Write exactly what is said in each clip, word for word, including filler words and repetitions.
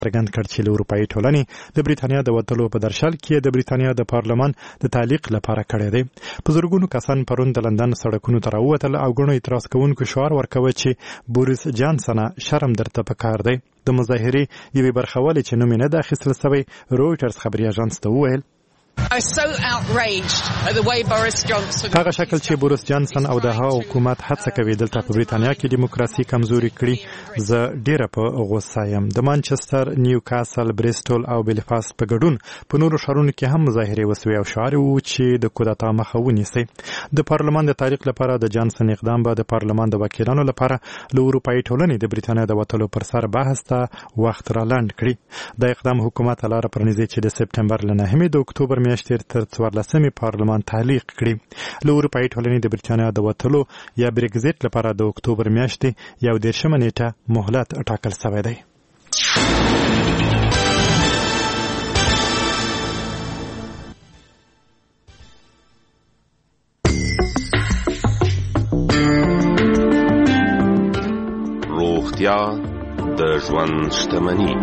څرګند کړ چې له اروپایي ټولنې د بریتانیا د وتلو په درشل کې د بریتانیا د پارلمان د تعلیق لپاره کړی دی. په زرګونو کسان پرون د لندن سړکونو ته راووتل او ګڼو اعتراض کوونکو شعار ورکوه چې بوریس جانسن شرم درته پکار دی. د مظاهرې یوې برخوالې چې نوم یې نه ده اخیستل سوی رویټرز خبري اژانس ته وویل هغه شکل چې بوریس جانسن او د هغه حکومت هڅه کوي دلته په بریتانیا کې دیموکراسي کمزوري کړي، زه ډیره په غوسه یم. د مانچستر، نیوکاسل، بریسټول او بیلفاست په ګډون په نورو ښارونو کې هم مظاهرې وسوې او شعار وو چې د کودتا مخه ونیسي. د پارلمان د تعلیق لپاره د جانسن اقدام به د پارلمان د وکیلانو لپاره له اروپایي ټولنې د بریتانیا د وتلو پر سر بحث ته وخت را لنډ کړي. د اقدام حکومت لاره پرانیزي چې د سپتمبر له نهمې د اکتوبر میاشتې تر څوارلسمې پارلمان تعلیق کړي. له اروپایي ټولنې د بریتانیا د وتلو یا بریکزیټ لپاره د اکتوبر میاشتې یو دېرشمه نیټه مهلت ټاکل شوی دی. روغتیا د ژوند شتمني.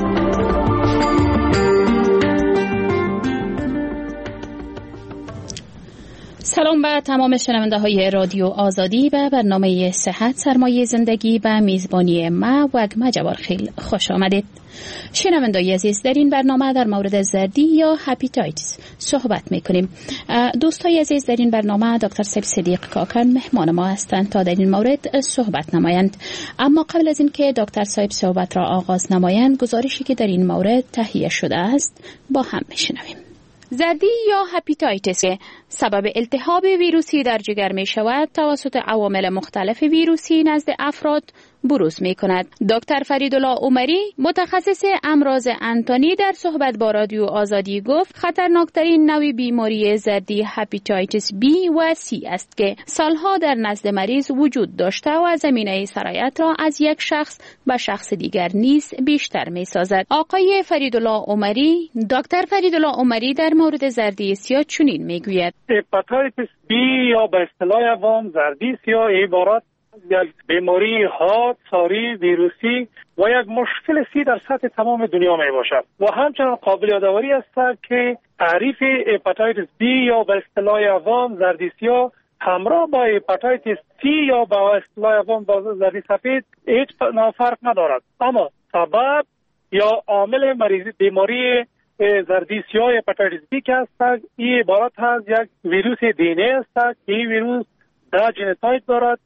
سلام به تمام شنونده های رادیو آزادی و برنامه صحت سرمایه زندگی به میزبانی ما وگمه جوارخیل خوش آمدید. شنوندگان عزیز، در این برنامه در مورد زردی یا هپاتیتس صحبت میکنیم. دوستای عزیز، در این برنامه دکتر سیب صدیق کاکن مهمان ما هستند تا در این مورد صحبت نمایند. اما قبل از اینکه دکتر صاحب صحبت را آغاز نمایند، گزارشی که در این مورد تهیه شده است با هم میشنویم. زردی یا هپاتیتس سبب التهاب ویروسی در جگر می شود توسط عوامل مختلف ویروسی نزد افراد بروز می کند. دکتر فریدالله عمری متخصص امراض انتانی در صحبت با رادیو آزادی گفت خطرناکترین نوع بیماری زردی هپاتیتس بی و سی است که سالها در نزد مریض وجود داشته و زمینه سرایت را از یک شخص به شخص دیگر نیز بیشتر می سازد. آقای فریدالله عمری دکتر فریدالله عمری در مورد زردی سیاه چنین می گوید: هپاتیتس بی یا به اصطلاح عوام زردی سیاه عبارت یک بیماری حاد، ساری، ویروسی و یک مشکل سی در سطح تمام دنیا می باشد و همچنان قابل یادآوری است که تعریف هپاتیتس بی یا به اصطلاح عوام زردی سیاه همراه با هپاتیتس سی یا به اصطلاح عوام با زردی سفید هیچ فرق ندارد، اما سبب یا عامل مریضی بیماری زردی سیاه هپاتیتس بی که است این عبارت از یک ویروس دی ان ای است که این ویروس در ژنوتایپ دارد،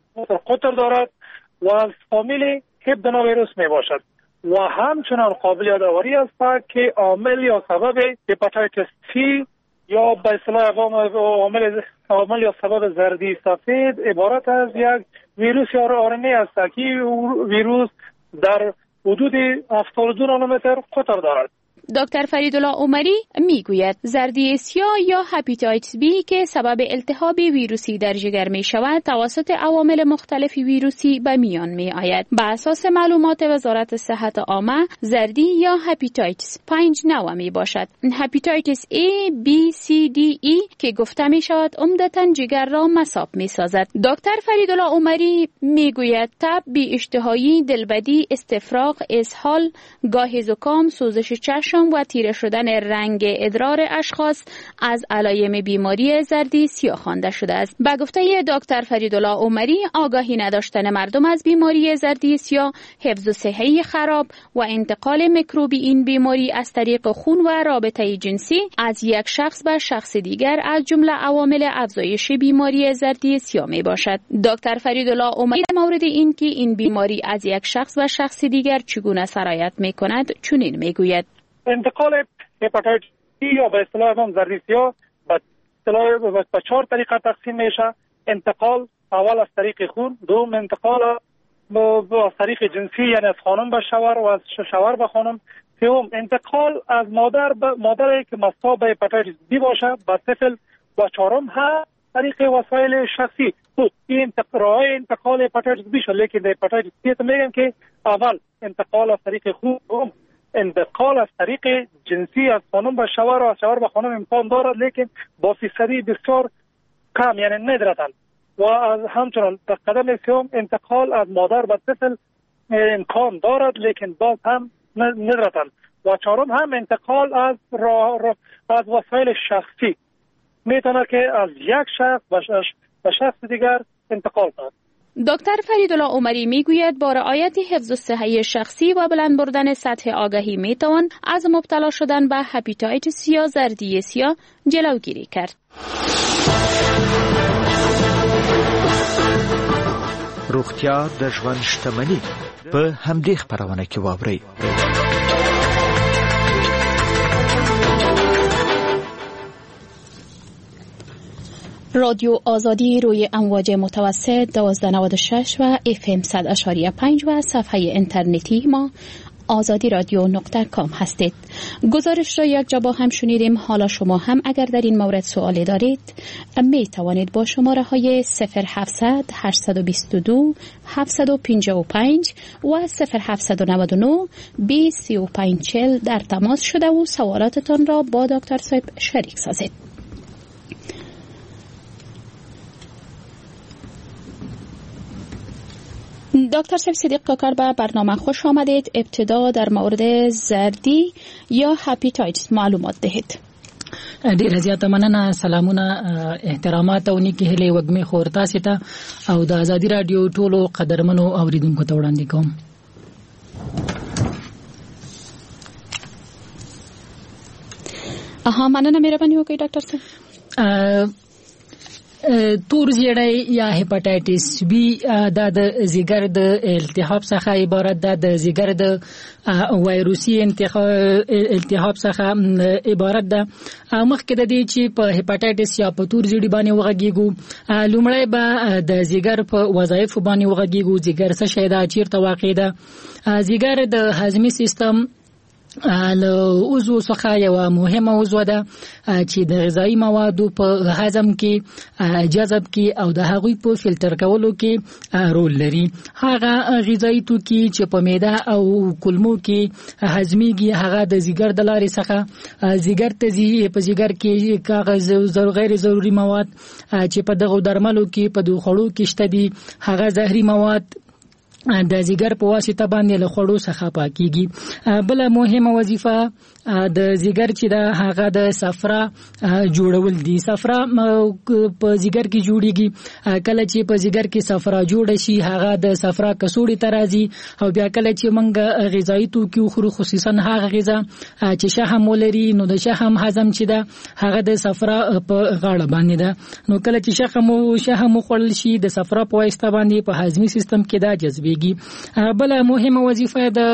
قطر دارد و از فامیل هپادنوویروس می باشد و همچنان قابل یادآوری است که عامل یا سبب هپاتیتس سی یا به اصطلاح عامل عامل یا سبب زردی سفید عبارت از یک ویروس یا آر ان ای است که ویروس در حدود هفتاد و دو نانومتر قطر دارد. دکتر فریدالله عمری میگوید زردی سیاه یا هپاتیتس بی که سبب التهاب ویروسی در جگر می شود توسط عوامل مختلف ویروسی به میان می آید. بر اساس معلومات وزارت صحت عامه زردی یا هپاتیتس پنج نوع می باشد. هپاتیتس A, B, C, D, E که گفته می شود عمدتاً جگر را مصاب می سازد. دکتر فریدالله عمری می گوید تب، بی اشتهایی، دلبدی، استفراغ، اسهال، گاهی زکام، سوزش چشم و تیره شدن رنگ ادرار اشخاص از علایم بیماری زردی سیاه خوانده شده است. به گفته دکتر فریدالله عمری آگاهی نداشتن مردم از بیماری زردی سیاه، حفظ صحی خراب و انتقال میکروبی این بیماری از طریق خون و رابطه جنسی از یک شخص به شخص دیگر از جمله عوامل افزایش بیماری زردی سیاه می باشد. دکتر فریدالله عمری در مورد اینکه این بیماری از یک شخص به شخص دیگر چگونه سرایت می کند چنین می گوید: انتقال هپاتیتس بی یا به اصطلاح عوام زردی سیاه به اصطلاح به چهار طریقه تقسیم میشه. انتقال اول از طریق خون، دوم انتقال از طریق جنسی یعنی از خانم به شوهر و از شوهر به خانم، سوم انتقال از مادر به مادری که مصاب به هپاتیتس بی باشه به طفل و چهارم ها طریق وسایل شخصی. تو این انتقال انتقال هپاتیتس بی شد، لیکن در هپاتیتس سی میگم که اول انتقال از طریق خون، دوم انتقال از طریق جنسی از خانم به شوهر و از شوهر به خانم امکان دارد، لیکن با فیصدی بسیار کم یعنی ندارد و از همچنان در قدم سوم انتقال از مادر به طفل امکان دارد، لیکن باز هم ندرتن و چهارم هم انتقال از راه را از وسایل شخصی میتونه که از یک شخص به شخص دیگر انتقال کنه. دکتر فریدالله عمری میگوید با رعایت حفظ الصحه شخصی و بلند بردن سطح آگاهی میتوان از مبتلا شدن به هپاتیتس یا زردی سیاه جلوگیری کرد. روغتیا د ژوند شتمني په همدې خپرونه کې واورئ. رادیو آزادی روی امواج متوسط دوازده نود و شش و اف ام صد اشاری پنج و صفحه اینترنتی ما آزادی رادیو نقطه کام هستید. گزارش را یک جا با هم شنیدیم. حالا شما هم اگر در این مورد سوالی دارید می توانید با شماره های صفر هفتصد هشتصد و بیست و دو هفتصد و پنجاه و پنج و صفر هفتصد و نود و نه بیست سی و پنج چهل در تماس شده و سوالاتتان را با دکتر صاحب شریک سازید. دکتر صاحب صدیق کاکر به برنامه خوش آمدید. ابتدا در مورد زردی یا هپاتیتس معلومات دهید. ډیره زیاته مننه. سلامونه، احترامات او نیکی هیلې وګمې خور تاسو ته او د ازادي رادیو ټولو قدرمنو اوریدونکو ته وړاندې کوم. اها مننه، مهرباني وکړئ ډاکټر صاحب. تور زیړی یا هپاتایټس بی دا د ځیګر د التهاب څخه عبارت ده. د ځیګر د وایروسي التهاب څخه عبارت ده. مخکې د دې چې په هپاتایټس یا په تور زیړی باندې وغږیږو، لومړی به د ځیګر په وظایفو باندې وغږیږو. ځیګر څه شی ده، چیرته واقع ده؟ ځیګر د هضمي سیستم له عضو څخه یو مهمه عضو ده چې د غذایی موادو په هضم کې، جذب کې او د هغوی په فلټر کولو کې رول لري. هغه غذایی توکي چې په معده او کولمو کې هضميږي هغه د ځیګر د لارې څخه ځیګر ته ځي. په ځیګر کې کاغذ او غیر ضروري مواد چې په دغه درملو کې په دوه خړو کې شته دي، هغه زهري مواد د ځیګر په واسطه باندې له خوړو څخه پاکيږي. بل مهمه وظیفه د ځیګر چې دا هغه د صفرا جوړول دي. صفرا په ځیګر کې جوړيږي. کله چې په ځیګر کې صفرا جوړ شي هغه د صفرا کڅوړې ته راځي او بیا کله چې موږ غذایی توکي خورو، خصوصا هغه غذا چې شحم ولري، نو د شحم هضم چې دا هغه د صفرا په غاړه باندې ده. نو کله چې شحم او شحم خورل شي د صفرا په واسطه باندې په هضمي سیستم کې دا جذبيږي. بل مهمه وظیفه ده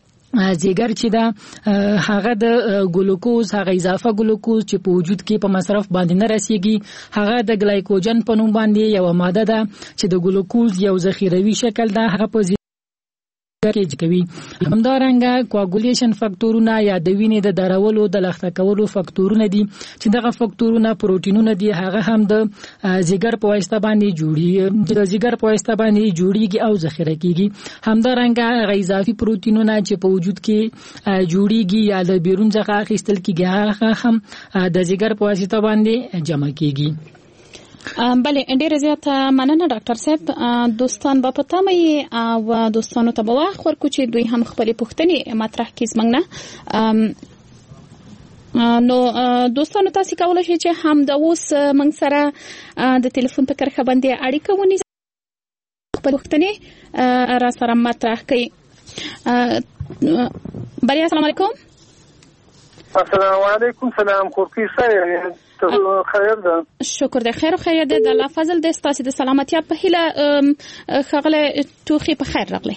ځیګر چې دا هغه د ګلوکوز، هغه اضافه ګلوکوز چې په وجود کې په مصرف باندې نه رسیږي، هغه د ګلایکوجن په نوم باندې یو ماده ده چې د ګلوکوز یو ذخیروي شکل ده، هغه په کې کوي. همدارنګه کواګولیشن فاکټورونه یا د وینې د درولو د لخته کولو فاکټورونه دي چې دغه فاکټورونه پروتینونه دي، هغه هم د ځیګر په واسطه باندې جوړي د ځیګر په واسطه باندې جوړيږي او ذخیره کیږي. همدارنګه اضافي پروتینونه چې په وجود کې جوړيږي یا د بیرون څخه اخیستل کیږي هغه هم د ځیګر په واسطه باندې جمع کیږي. بله، ډیر زیات مننه ډاکټر صاحب. دوستان با پته مې او دوستانو ته به وخت ورکو چې دوی هم خپلې پوښتنې مطرح کړي زموږ نه. نو دوستانو تاسو کولای شئ چې هم د اوس موږ سره د ټلیفون په کرښه باندې اړیکه ونیسئ، خپلې پوښتنې را سره مطرح کړئ. بله، السلام علیکم. السلام علیکم. سلام خورکی خیر خیر ده. شکر ده، خیر و خیر ده. د الله فضل ده. ستاسو د سلامتیا په هیله خغله توخي په خیر راغلی.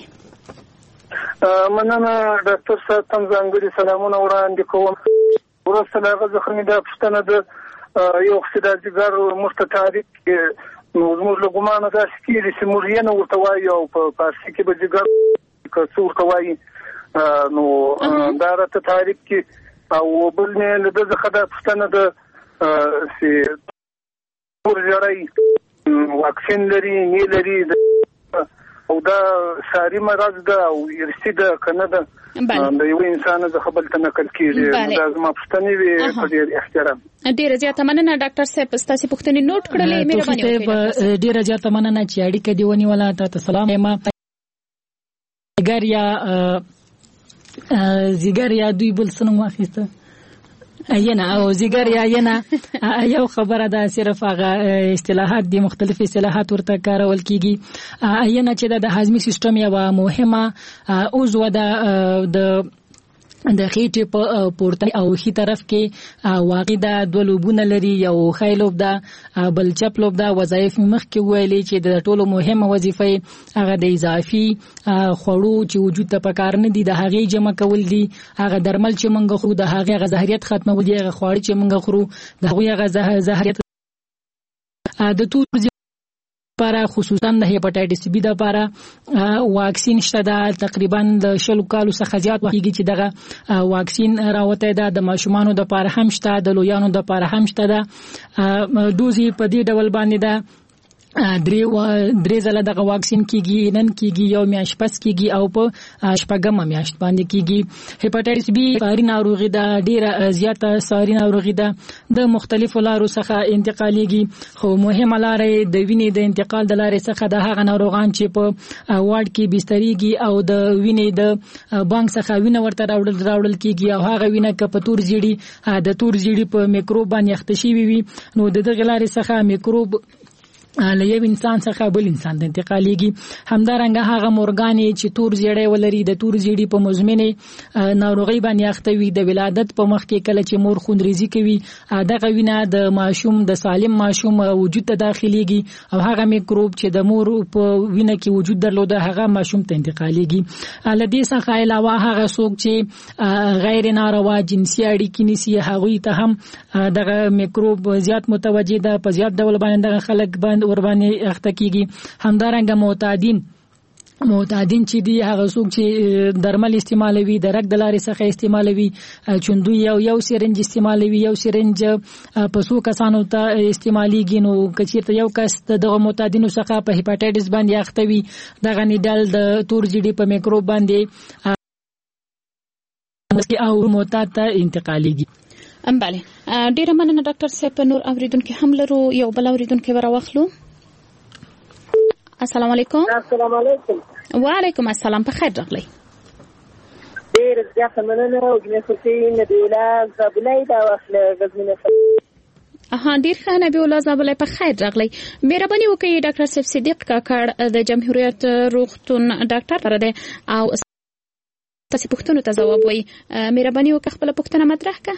مننه ډاکټر صاحب، تم ځانګړي سلامونه وړاندې کوم. ورسته هغه ځخنی د پښتنه د یو اقتصادي ګر مستطاریق موږ له ګمانه د سکیری سیمورین او توای او په پارسي کې به ځګر کڅور توای نو دا راته تاریخ کې او بل نه د ځخه د پښتنه د سي ورجړای واکسین لري نه لري او دا ساري مرض ده او ارثي ده کنه ده د یو انسان د خپل تنقل کیږي. دا زما پښتنې وي په ډیر احترام. ډیر زیاته مننه ډاکټر صاحب، ستاسو پښتنې نوٹ کړلې. مهرباني وکړئ. ډیر زیاته مننه چې اړیکه دی ونیوله. تاسو سلام. ما ګر یا زیګر یا دوی بل څه نوم واخیسته اینا او زیګر یا اینا یو خبره ده صرف هغه اصطلاحات دي مختلف اصطلاحات ورته کارول کیږي اینا چې د هاضمي سیستم یو مهمه عضو ده د د خېټې په پورته او خي طرف کې واقع ده دوه لوبونه لري یو ښی لوب ده بل چپ لوب ده وظایف مخکې ویلې چې د ټولو مهمه وظیفه هغه د اضافي خوړو چې وجود ته پکار نه دي د هغې جمع کول دي هغه درمل چې موږ خورو د هغې هغه زهریت ختمول دي هغه خواړه چې موږ خورو د هغوی هغه زهریت د تور لپاره خصوصا د هپاتایټس بی لپاره واکسین شته ده تقریبا د شلو کالو څخه زیات وخت کېږي چې دغه واکسین راوتی ده د ماشومانو لپاره هم شته د لویانو لپاره هم شته ده دوزې په دې ډول باندې ده درې درې ځله دغه واکسین کیږي نن کیږي یو میاشت پس کیږي او په شپږمه میاشت باندې کیږي هپاتایټس بی ساري ناروغي ده ډیره زیاته ساري ناروغي ده د مختلفو لارو څخه انتقالیږي خو مهمه لار د وینې د انتقال د لارې څخه د هغه ناروغان چې په وارډ کې بستریږي او د وینې د بانک څخه وینه ورته راوړل راوړل کیږي او هغه وینه که په تور زیړي د تور زیړي په میکروب باندې اخته شوی وي نو د دغه لارې څخه میکروب له یو انسان څخه بل انسان ته انتقالیږي همدارنګه هغه مورګانې چې تور زیړی ولري د تور زیړي په مزمنه ناروغي باندې اخته وي د ولادت په مخ کې کله چې مور خوندریزي کوي دغه وینه د ماشوم د سالم ماشوم وجود ته داخليږي او هغه میکروب چې د مور په وینه کې وجود درلوده هغه ماشوم ته انتقالیږي لدې څخه علاوه هغه څوک چې غیر ناروا جنسي اړیکې نیسي هغوی ته هم دغه میکروب زیات متوجه ده په زیات ډول باندې دغه خلک باندې ور باندې اخته کیږي همدارنګه معتادین معتادین چې دی هغه څوک چې درمل استعمالوي د رګ د لارې څخه استعمالوي چوندو یو یو سرنج استعمالوي یو سرنج په څو کسانو ته استعماليږي نو کچېرته یو کس دغه معتادینو څخه په هپاتایټس باندې اخته وي دغه نیډل د تور زیړي په میکروب باندې او معتاد ته انتقالیږي ام بله ډیره مننه ډاکټر صاحب نور اوریدونکو هم لرو یو بل اوریدونکو ورواخلو السلام علیکم السلام علیکم وعلیکم السلام په خیر راغلی ډیر زیات مننه او جنې خصي نبی الله زابلای دا واخله غزنه اها ډیر ښه نبی الله زابلای په خیر راغلی مهرباني وکړئ ډاکټر صاحب صدیق کاکړ د جمهوریت روغتون ډاکټر پر ده او تاسو پوښتنه ته جواب وایي مهرباني وکړئ خپل پوښتنه مطرح کړئ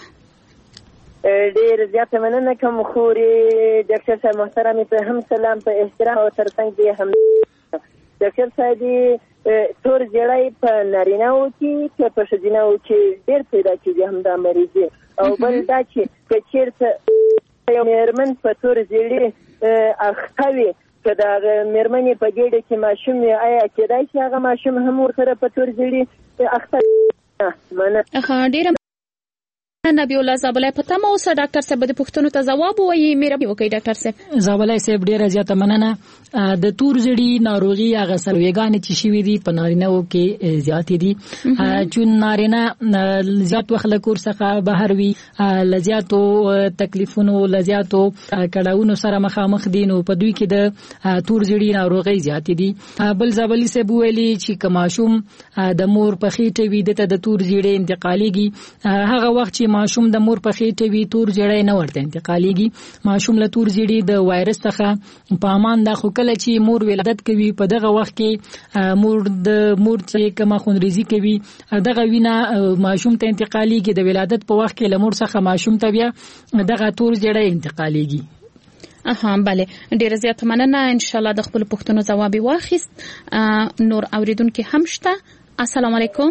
ډیر زیات مننه کوم خوري ډاکټر صاحب محترم په هم سلام په احترام او ترڅنګ دې هم ډاکټر صاحب تور جړای په نارینه‌و کې چې په ښځینه‌و کې ډیر پیدا کیږي هم دا مریضي او بل دا چې کچیرته یو مېرمن په تور جړی اخته که دا مېرمنې په ګډه کې ماشوم آیا کېدای شي هغه ماشوم هم ورسره په تور جړی اخته مننه ډیر نبی الله زابلای پته مو سره ډاکټر صاحب د پوښتنو ته جواب وایي مهرباني وکړئ ډاکټر صاحب زابلای صاحب ډیره زیاته مننه د تور زړی ناروغي هغه سرویګان چې شوي دي په نارینه‌و کې زیات دي چې نارینه زیات وخت له کور څخه بهر وي لزیاتو تکلیفونو لزیاتو کډاونو سره مخامخ دي نو په دوی کې د تور زړی ناروغي زیات دي بل زابلی صاحب ویلي چې کماشوم د مور په خېټه وي د تور زړی انتقالیږي هغه وخت چې ماشوم د مور په خېټه وي تور زړی نه ورته انتقالیږي ماشوم له تور زړی د وایرس څخه په امان د خو کله چې مور ولادت کوي په دغه وخت کې مور د مور چې کما خونریزي کوي دغه وینا ماشوم ته انتقالیږي د ولادت په وخت کې له مور څخه ماشوم ته بیا دغه تور زړی انتقالیږي اها بله ډیره زیات مننه ان شاء الله د خپل پوښتنو جواب واخیست نور اوریدونکو هم شته السلام علیکم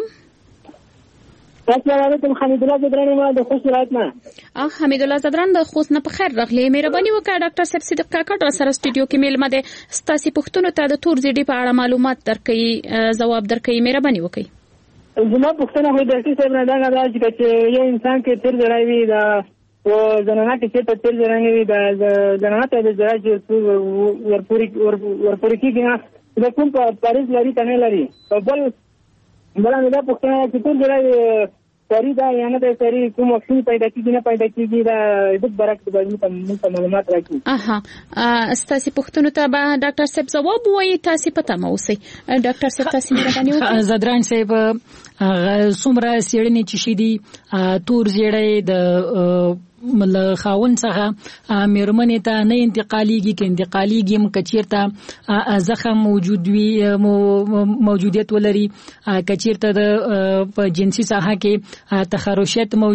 السلام علیکم حمید الله زدران ما د خوست ولایت نه اه حمید الله زدران د خوست نه په خیر راغلی مهرباني وکړه ډاکټر صاحب صدیق کاکړ سره سټوډیو کې میلمه ده ستاسو پوښتنو ته د تور زیړي په اړه معلومات درکې جواب درکې مهرباني وکړئ زما پوښتنه هو ډاکټر صاحب نه دا راځي چې یو انسان کې تیر ځړای وي دا او زنانه کې چې تیر ځړای وي دا زنانه ته د ځړای ورپوري ورپوري کې دا کوم په پاریس لري کنه لري بل بل نه دا پوښتنه چې تیر ځړای سری دا یا نه د سری کوم واکسین پیدا کیږي نه پیدا کیږي دا د برعکس باندې موږ معلومات راکړي. اها ستاسو پوښتنو ته به ډاکټر صاحب جواب وایي. تاسو پته مو اوسئ ډاکټر صاحب تاسو مهرباني وکړئ. زدران صاحب څومره سیړنې چې شې دي تور زیړی د مل خاون څخه میرمنې ته نه انتقالیږي کې انتقالیږي م کچیرته زخم موجود وي موجودیت ولري کچیرته د په جنسي ساحه کې تخرشات موجود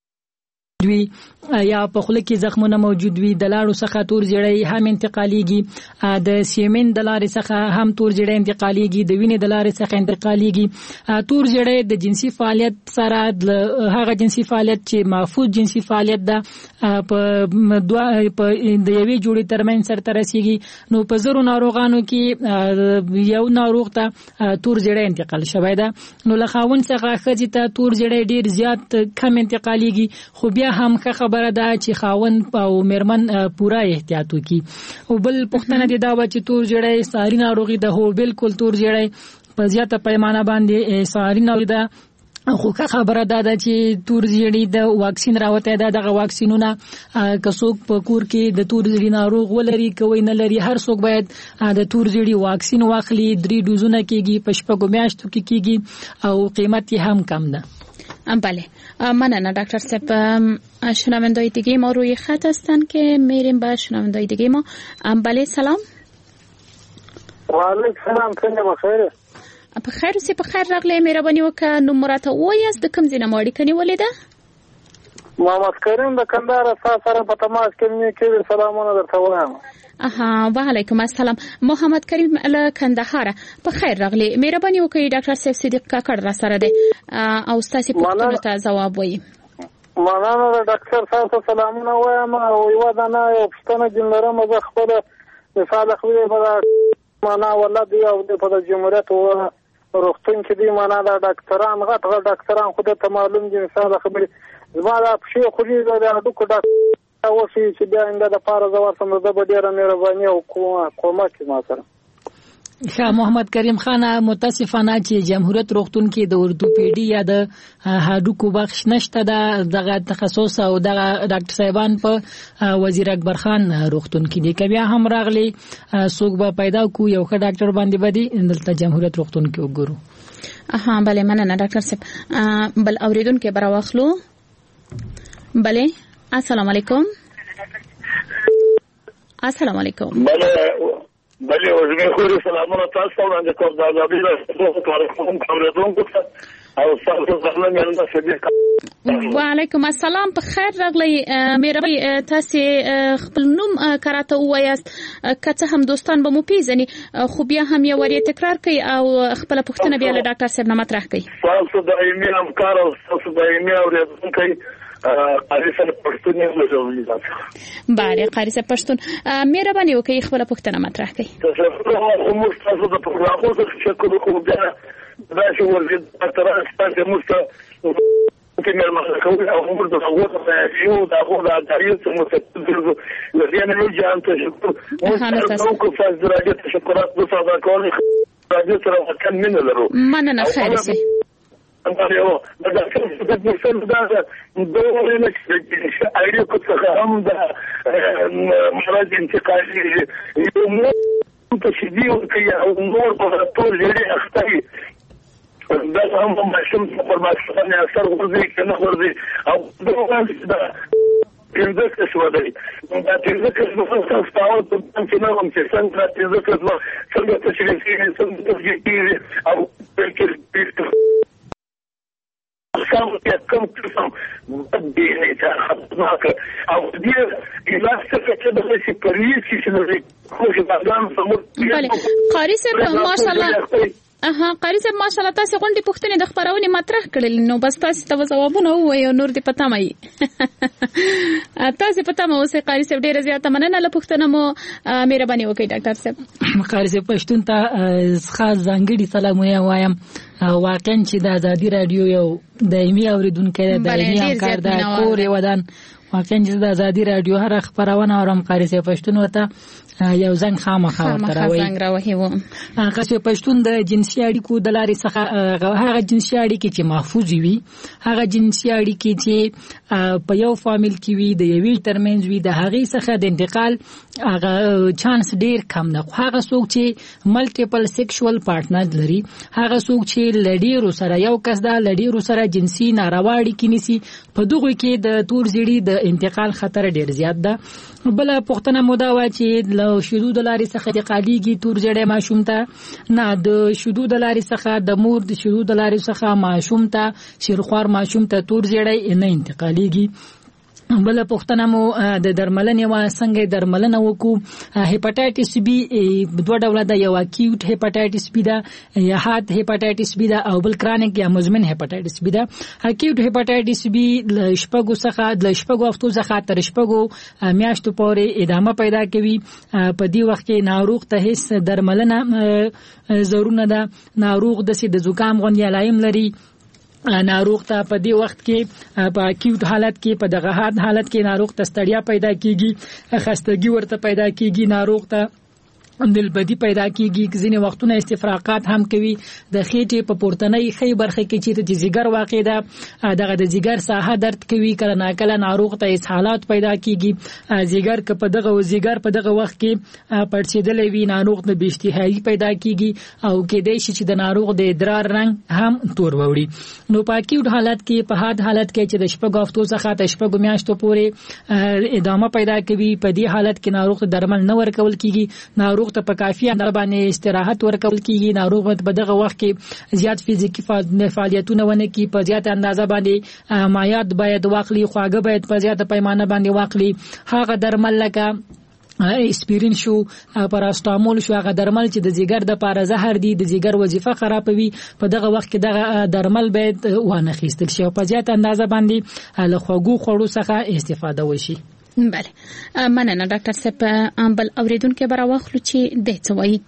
وي یا په خوله کې زخمونه موجود وي د لاړو څخه تور زیړی هم انتقالیږي د سیمن د لارې څخه هم تور زیړی انتقالیږي د وینې د لارې څخه انتقالیږي. تور زیړی د جنسي فعالیت سره هغه جنسي فعالیت چې محفوظ جنسي فعالیت ده په دوه په د یوې جوړې ترمن سره ترسيږي نو په زرو ناروغانو کې یو ناروغ ته تور زیړی انتقال شوی ده نو له خاون څخه خځې ته تور زیړی ډیر زیات کم انتقالیږي خو بیا هم خبره ده چې خاون او میرمن پورا احتیاط وکړي. او بل پوښتنه دي دا چې تور زیړی ساري ناروغي ده هو بالکل تور زیړی په زیاته پیمانه باندې ساري ناروغي ده خو خبره ده چې تور زیړی د واکسین راوته ده دغه واکسینونه کڅوک په کور کې د تور زیړی ناروغ ولري کوي نه لري هر څوک باید د تور زیړی واکسین واخلي. درې ډوزونه کېږي په شپږو میاشتو کې کېږي او قیمت یې هم کم ده. بله مننه دکتر صاحب. شنوندای دیگه ما روی خط هستن که میریم به شنوندای دیگه ما. بله سلام. و علیکم سلام څنګه بخیر؟ په خیر اوسې په خیر راغلی. مهرباني وکړه نوم راته ووایاست د کوم ځای نه مو اړیکه نیولې ده؟ محمد کریم د کندهار تاسو سره په تماس کې مې کې سلامونه درته وایم. اها وعلیکم السلام. محمد کریم له کندهار په خیر راغلی. مهرباني وکړئ ډاکټر صاحب صدیق کاکړ را سره دی او تاسو پوښتنو ته جواب وایي. مننه د ډاکټر صاحب ته سلامونه وایم او یو دانه یو پوښتنه جنلرم زه خپل مثال خو به معنا ولادت او په جمهوریت او روغتون کې دی معنا د ډاکټران غټ غټ ډاکټران خو ته معلوم دي مثال خبرې زما د شي خو دې د ډوکو ډاکټر او شي چې بیا انده د پاره زوار سم د ډیره مهرباني او کومه کې ما سره. ښه محمد کریم خان متاسفانه چې جمهوریت روغتون کې د اورتوپیډي یا د هډوکو بخش نشته ده دغه تخصص او دغه ډاکټر صاحبان په وزیر اکبر خان روغتون کې دي. کبیا هم راغلي څوک به پیدا کو یو ښه ډاکټر باندې بدی دلته جمهوریت روغتون کې وګورو. اها بله مننه ډاکټر صاحب. بل اوریدونکو به راوخلو. بله السلام علیکم. السلام علیکم. بله بله وزمه خوري سلامونه تاسو ته د کوم د ازادي له کارکوم کومردونکو او تاسو څنګه مېلمه شئ؟ وعلیکم السلام. په خیر راغلی. مېرمنې تاسو خپل نوم کراته وایاست که څه هم دوستان به مو پیژني خو بیا هم یو وری تکرار کوي او خپل پوښتنه بیا له ډاکټر صاحب نه مطرح کوي. تاسو د ایمه همکار او تاسو د ایمه اوریدونکو قاری صاحب پښتون یې مزولې. بله قاری صاحب پښتون مهرباني وکړئ خپل پوښتنه مطرح کړئ. تاسو مو تاسو د پروګرامو څخه شکر کوم بیا دا چې ورته تر تاسو مو ته مېرمنه کوي او موږ د هغو څخه یو د هغو د ادارې څخه مستقل لدينا نو جان ته شکر کوم فاز درجه تشکرات د صدا کول راځي تر کم نه لرو. مننه خیر سي. انتو دا څه د پرسن دا دوه نه چې اړیو څخه هم دا مراد انتقالي یو مو ته شدي او کې او نور په ټول لري اختري دا هم ماشوم په ماشوم اثر ورزي کنه ورزي او دا دا تنځه شو دی دا تنځه نو څه ستاو ته چې نو هم چې څنګه تنځه نو څنګه تشریح کیږي څنګه تشریح کیږي او بلکې كم كم قسم مبدئي خطناك او دي علاج څه چې د شي پریږي چې نو خوشي باندې سمور. قاری صاحب ماشاءالله اها قاری صاحب ماشاءالله تاسو غونډې پوښتنې د خبرونه مطرح کړل نو بس تاسو ته جوابونه وایو نور دې پتا مې تاسو پتا مې اوسه قاری صاحب ډیره زیاته مننه له پوښتنه مو مهرباني وکړئ ډاکټر صاحب. قاری صاحب پښتون ته خاص ځانګړي سلامونه وایم. واقعا چې د ازادي رادیو یو دایمي اوریدونکو د دایمي همکار د کور ودان واقعا چې د ازادي رادیو هر خبرونه اورم قاری سي پښتون وته یو زنګ خامخا تراوي زنګ راوي و هغه پښتون د جنسي اړیکو د لارې څخه هغه جنسي اړیکې چې محفوظ وي هغه جنسي اړیکې چې په یو فامیل کې وي د یوې ترمنځ وي د هغې څخه د انتقال هغه چانس ډیر کم ده. هغه څوک چې ملټیپل سیکشوال پارټنر لري هغه څوک چې لډیرو سره یو کس دا لډیرو سره جنسي ناروا اړیکې نیسي په دغه کې د تور زیړي د انتقال خطر ډیر زیات ده. بل پښتنه مودا وا چې له شذو د لارې څخه د قالیږي تور زیړې ماشوم ته نه د شذو د لارې څخه د مور د شذو د لارې څخه ماشوم ته شیرخوار ماشوم ته تور زیړې نه انتقالیږي. بل پښتنه مو د درملنې وا څنګه درملنه وکړو. هپاتایټس بی دوه ډوله ده، یو اکیوټ هپاتایټس بی ده یا حاد هپاتایټس بی ده او بل کرونیک یا مزمن هپاتایټس بی ده. اکیوټ هپاتایټس بی ل شپږو څخه د شپږو هفتو څخه تر شپږو میاشتو پورې ادامه پیدا کوي. په دې وخت کې ناروغ ته هیڅ درملنه ضرور نه ده. ناروغ د سید زکام غونډه علائم لري. ناروغ ته په دې وخت کې په اکیوټ حالت کې په دغه حالت کې ناروغ ته ستړیا پیدا کیږي، خستګي ورته پیدا کیږي، ناروغ ته دلبدي پیدا کیږي، ځینې وختونه استفراقات هم کوي. د خېټې په پورتنۍ خې برخه کې چې د جګر واقع ده دغه د جګر ساحه درد کوي، کله ناکله ناروغ ته اسهالات پیدا کیږي. جګر که په دغه جګر په دغه وخت کې پړسېدلې وي ناروغ ته بېاشتهایي پیدا کیږي او کېدای شي چې د ناروغ د ادرار رنګ هم تور ووړي. نو په اکیوټ حالت کې په حاد حالت کې چې د شپږو هفتو څخه تر شپږو میاشتو پورې ادامه پیدا کوي، په دې حالت کې ناروغ ته درمل نه ورکول کیږي، ناروغ ته په کافي اندازه باندې استراحت ورکول کیږي. ناروغ په دغه وخت کې زیات فزیکی فعالیتونه ونه کوي، په زیات اندازه باندې مایعات باید واخلي، خواږه باید په زیاته پیمانه باندې واخلي. هغه درمل لکه اسپرین شو، پاراستامول شو، هغه درمل چې د جګر د پاره زهر دي، د جګر وظیفه خرابوي، په دغه وخت کې دغه درمل باید وانه خېستل شي او په زیات اندازه باندې له خوږو خوړو څخه استفاده وشي. بله مننه ډاکټر صاحب. بل اوریدونکو به راواخلو چې د څه وایي.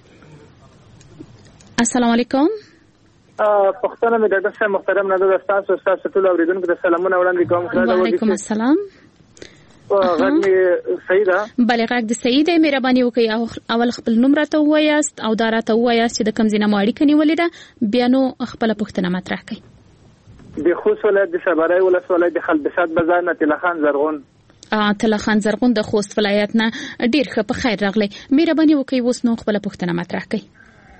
السلام علیکم. پښتنه مې ډاکټر صاحب محترم نه د تاسو تاسو ټول اوریدونکو ته سلامونه وړاندې کوم. وعلیکم السلام. غږ مې صحیح ده؟ بله غږ د صحیح دی. مهرباني وکړئ اول خپل نوم راته ووایاست او دا راته ووایاست چې د کوم ځای نه مو اړیکه نیولې ده، بیا نو خپله پوښتنه مطرح کړئ. د خوست ولایت د شبرای ولسوالۍ د خلبسات بازار نه تلخان زرغون. تلخان زرغون د خوست ولایت نه ډیر ښه، په خیر راغلی. مهرباني وکړئ اوس نو خپله پوښتنه مطرح کړئ.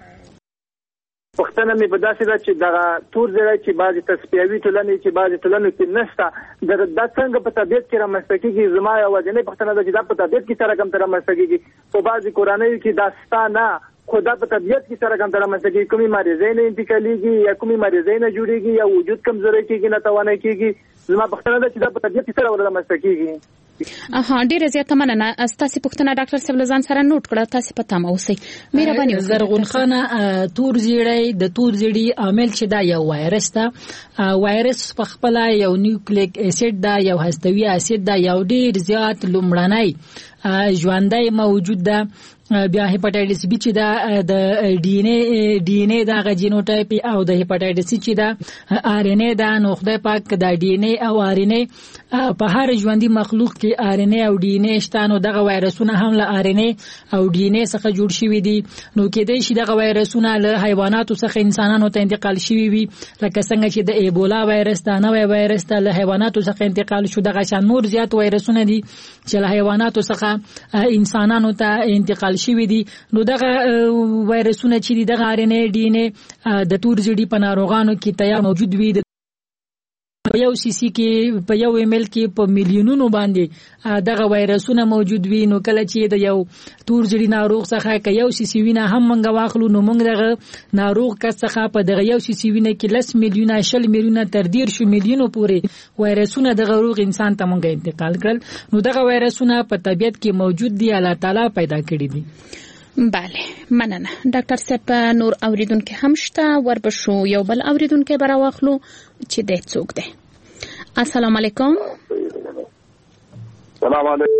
پښتنه مې په داسې ده چې دغه تور زیړی چې بعضې تصفیوي ټولنې چې بعضې ټولنو کې نشته، دا څنګه په طبیعت کې رامنځته کېږي؟ زما یوازینۍ پوښتنه ده چې دا په طبیعت کې سره کوم ته رامنځته کېږي؟ په بعضې کورنیو کې دا شته نه، خو دا په طبیعت کې سره کوم ته رامنځته کېږي. کومې مریضۍ نه انتقالېږي یا کومې مریضۍ نه جوړېږي یا وجود کمزوری کېږي، ناتوانه کېږي؟ زما پوښتنه ده چې دا په طبیعت کې سره رامنځته کېږي. اها ډیره زیاته مننه. تاسو پوښتنه ډاکټر صاحب لزان سره نوٹ کړه، تاسو په تمه اوسئ. مهرباني وکړئ. زرغون خانه تور زیړی د تور زیړي عامل چې دا یو وایرس ده. وایرس په خپل یو نیوکلیک اسید دا یو هستوي اسید دا یو ډیر زیات لومړنی ژوندۍ موجود ده. بیا هپاتایټس بی چې دا د ډي ان اي ډي ان اي دا غ جینوټایپ او د هپاتایټس سی چې دا ار ان اي دا نو خدای پاک دا ډي ان اي او ار ان اي په هر ژوندۍ مخلوق کې ار ان اي او ډي ان اي شته، نو دغه وایرسونه هم له ار ان اي او ډي ان اي څخه جوړ شوي دي. نو کېدای شي دغه وایرسونه له حیواناتو څخه انسانانو ته انتقال شوي وي، لکه څنګه چې د ایبولا وایرس دا نوی وایرس ته له حیواناتو څخه انتقال شو. دغه شان نور زیات وایرسونه دي چې له حیواناتو څخه انسانانو ته انتقال شوي دي. نو دغه وایرسونه چې دي دغه ار ان اي ډي ان اي د تور زیړي په ناروغانو کې تیار موجود وي. په یو سی سی کې په یو ایم ایل کې په میلیونونو باندې دغه وایرسونه موجود وي. نو کله چې د یو تور زیړي ناروغ څخه که یو سی سی وینه هم منګه واخلو، نو موږ دغه ناروغ کس څخه په دغه یو سی سی وینه کې لس میلیونه شل میلیونه تر ډیر شو میلیونو پورې وایرسونه دغه روغ انسان ته موږ انتقال کړل. نو دغه وایرسونه په طبیعت کې موجود دي، الله تعالی پیدا کړی دي. بله مننه ډاکټر صاحب. نور اوریدونکو هم شته، وربشو یو بل اوریدونکو به راواخلو چې د څوک دی. السلام علیکم. سلام علیکم.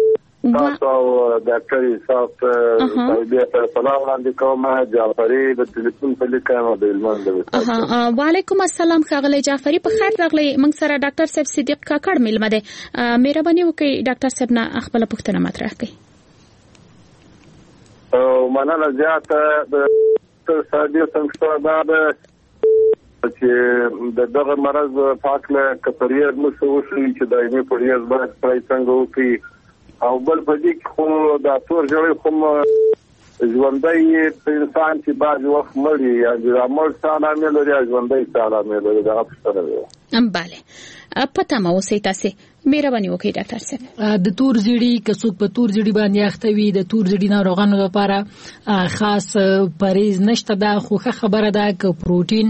تاسو او ډاکټر صاحب ته په سلام وړاندې کوم. جعفری د ټلیفون په لیکه د علمان د وعلیکم السلام ښاغلی جعفری په خیر راغلی. موږ سره ډاکټر صاحب صدیق کاکړ ملمه دی. مهرباني وکړئ ډاکټر صاحب نه خپل پوښتنه مطرح کړئ. او مننه زیاته د ډاکټر صاحب څنګه دا چې د دغه مرض پاکله کپریز مسو شي چې دایمي پریز باید پرای څنګه وکي او بل په دې کې خو د تور جوړې کوم ژوندۍ انسان چې بعض وخت مړي یا د عمل سالامه لري ژوندۍ سالامه لري دا څه دی؟ ام bale پته مو سي تاسو مهرباني وکړئ ډاکټر صاحب. د تور زیړی کڅوک په تور زیړی باندې اختوي د تور زیړی ناروغانو لپاره خاص پریز نشته. دا خو خبره ده ک پروتین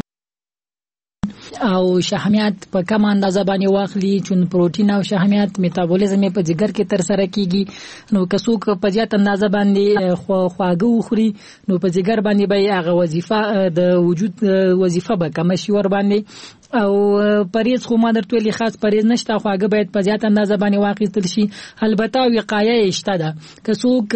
او شحمیات په کم اندازه باندې واخلي چې پروتین او شحمیات میتابولیزم په جګر کې تر سره کیږي. نو کڅوک په زیات اندازه باندې خواږه خوري نو په جګر باندې به هغه وظیفه د وجود وظیفه به کم شي ور باندې. او پریز خو ما درته ویلي خاص پریز نشته خواږه باید په زیات اندازه باندې واخیستل شي. البته وقایه شته ده کڅوک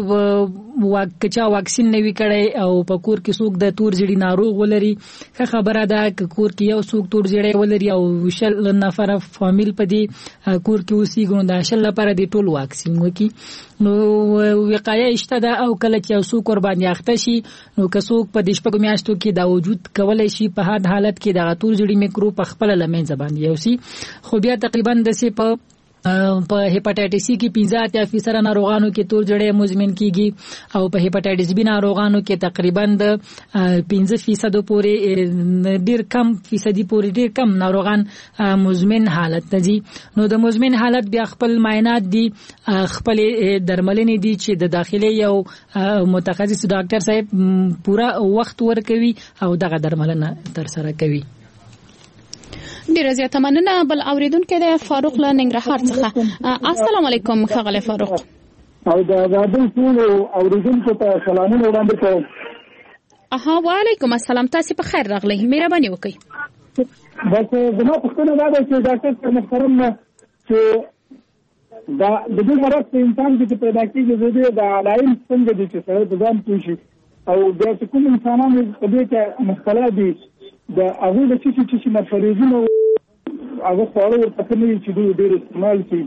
واکچا واکسین نه وی کړي او په کور کې څوک د تور زیړی ناروغ ولري ښه خبره ده ک کور کې یو څوک تور زیړی ولري او شل نفر فامیل په دې کور کې اوسي ګوند د شل لپاره د ټول واکسین وکي. نو وقایه شته ده او کله چې یو څوک ور باندې اخته شي نو کڅوک په دې شپږ میاشتو کې دا وجود کولای شي په هر حالت کې د تور زیړی میکروب په خپل لمن زبان یوسي. خو بیا تقریبا د سي په په هپاتایټس سی کې پنځه اتیا فیصد ناروغانو کې تور زیړی مزمن کیږي او په هپاتایټس بی ناروغانو کې تقریبا د پنځه فیصد پورې ډیر کم فیصدي پورې ډیر کم ناروغان مزمن حالت ته دي. نو د مزمن حالت بیا خپل معاینات دي خپل درملنې دي چې د داخلي یو متخصص ډاکټر صاحب پورا وخت ورکوي او دغه درملنه تر سره کوي. ډیره زیاته مننه. بل اوریدونکو د فاروق له ننګرهار څخه. السلام علیکم ښاغلی فاروق. او دا د ټول اوریدونکو ته سلامونه وړاندې کوم. اها وعلیکم السلام. تاسو په خیر راغلی. مهرباني وکړئ. بس زما پوښتنه دا ده چې ډاکټر صاحب محترم چې دا د دې مرض په انسان کې پیدا کېږي د علائم څنګه دي چې سره د ځان پوښي او د کوم انسانانو په دې کې مختلف دي د هغه د چې چې چې مفریزونه هغه خوري ورته کوي چې دوی ډېر استعمال کوي.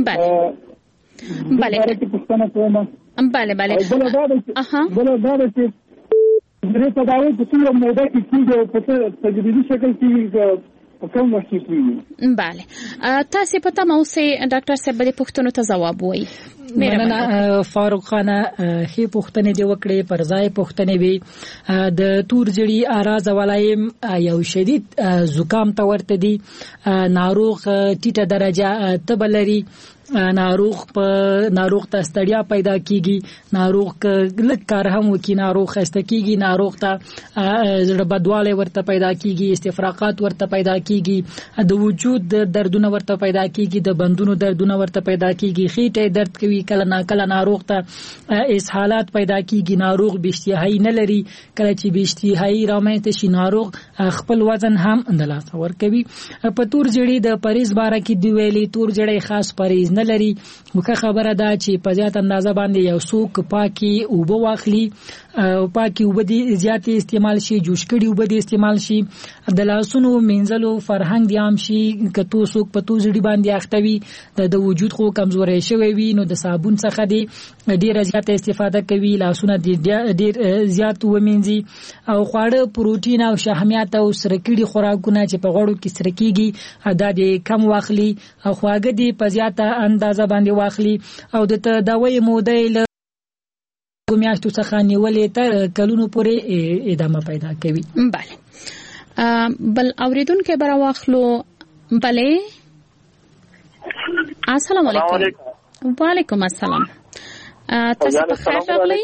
بله بله بله بله بله دا ده اها بله دا ده چې درې تداوی په څو موده کې کیږي په تجربي شکل کې کوم وخت کیږي. بله تاسو په تاسو سه ډاکټر صاحب د پوښتنو ته جواب وایي. مننه فاروق خانه هي پوښتنې دی وکړې پر ځای پوښتنې وي د تور زیړی اراز ولایم یو شدید زکام ته ورته دي ناروغ ټیټه درجه تبلري ناروغ په ناروغ ته ستړیا پیدا کیږي ناروغ ک لک کار هم وکي ناروغ خسته کیږي ناروغ ته زړه بدواله ورته پیدا کیږي استفراقات ورته پیدا کیږي د وجود دردونه ورته پیدا کیږي د بندونو دردونه ورته پیدا کیږي خېټه درد کوي کله نا کله ناروغ ته اس حالات پیدا کیږي ناروغ بشتیهایی نه لري کله چې بشتیهایی رامنځته شي ناروغ خپل وزن هم اندلاس ور کوي. په تور جړی د پریز باره کې دی ویلي تور جړی خاص پریز نه لري وکه خبره ده چې په زیات اندازه باندې یو څوک پاکي او بو واخلي او پاکي او بدی زیات استعمال شي جوش کړي او بدی استعمال شي د لاسونو منځلو فرهنګ دی عام شي کته څوک په تو زړی باندې اختوي د وجود خو کمزوري شوی وي نو د صابون څخه دی ډیر زیات استفاده کوي لاسونه ډیر زیات ومنځي او خواړه پروتین او شحمیات او سرکړي خوراکونه چې په غوړو کې سرکیږي ادا دي کم واخلي او خواږه دي په زیاته اندازه باندې واخلي او د دوايي موده میاشتو څخه نیولې تر کلونو پورې ادامه پیدا کوي. بله بل اوریدونکو برا واخلو. بله السلام علیکم. وعلیکم السلام. تاسو په خیر راغلی.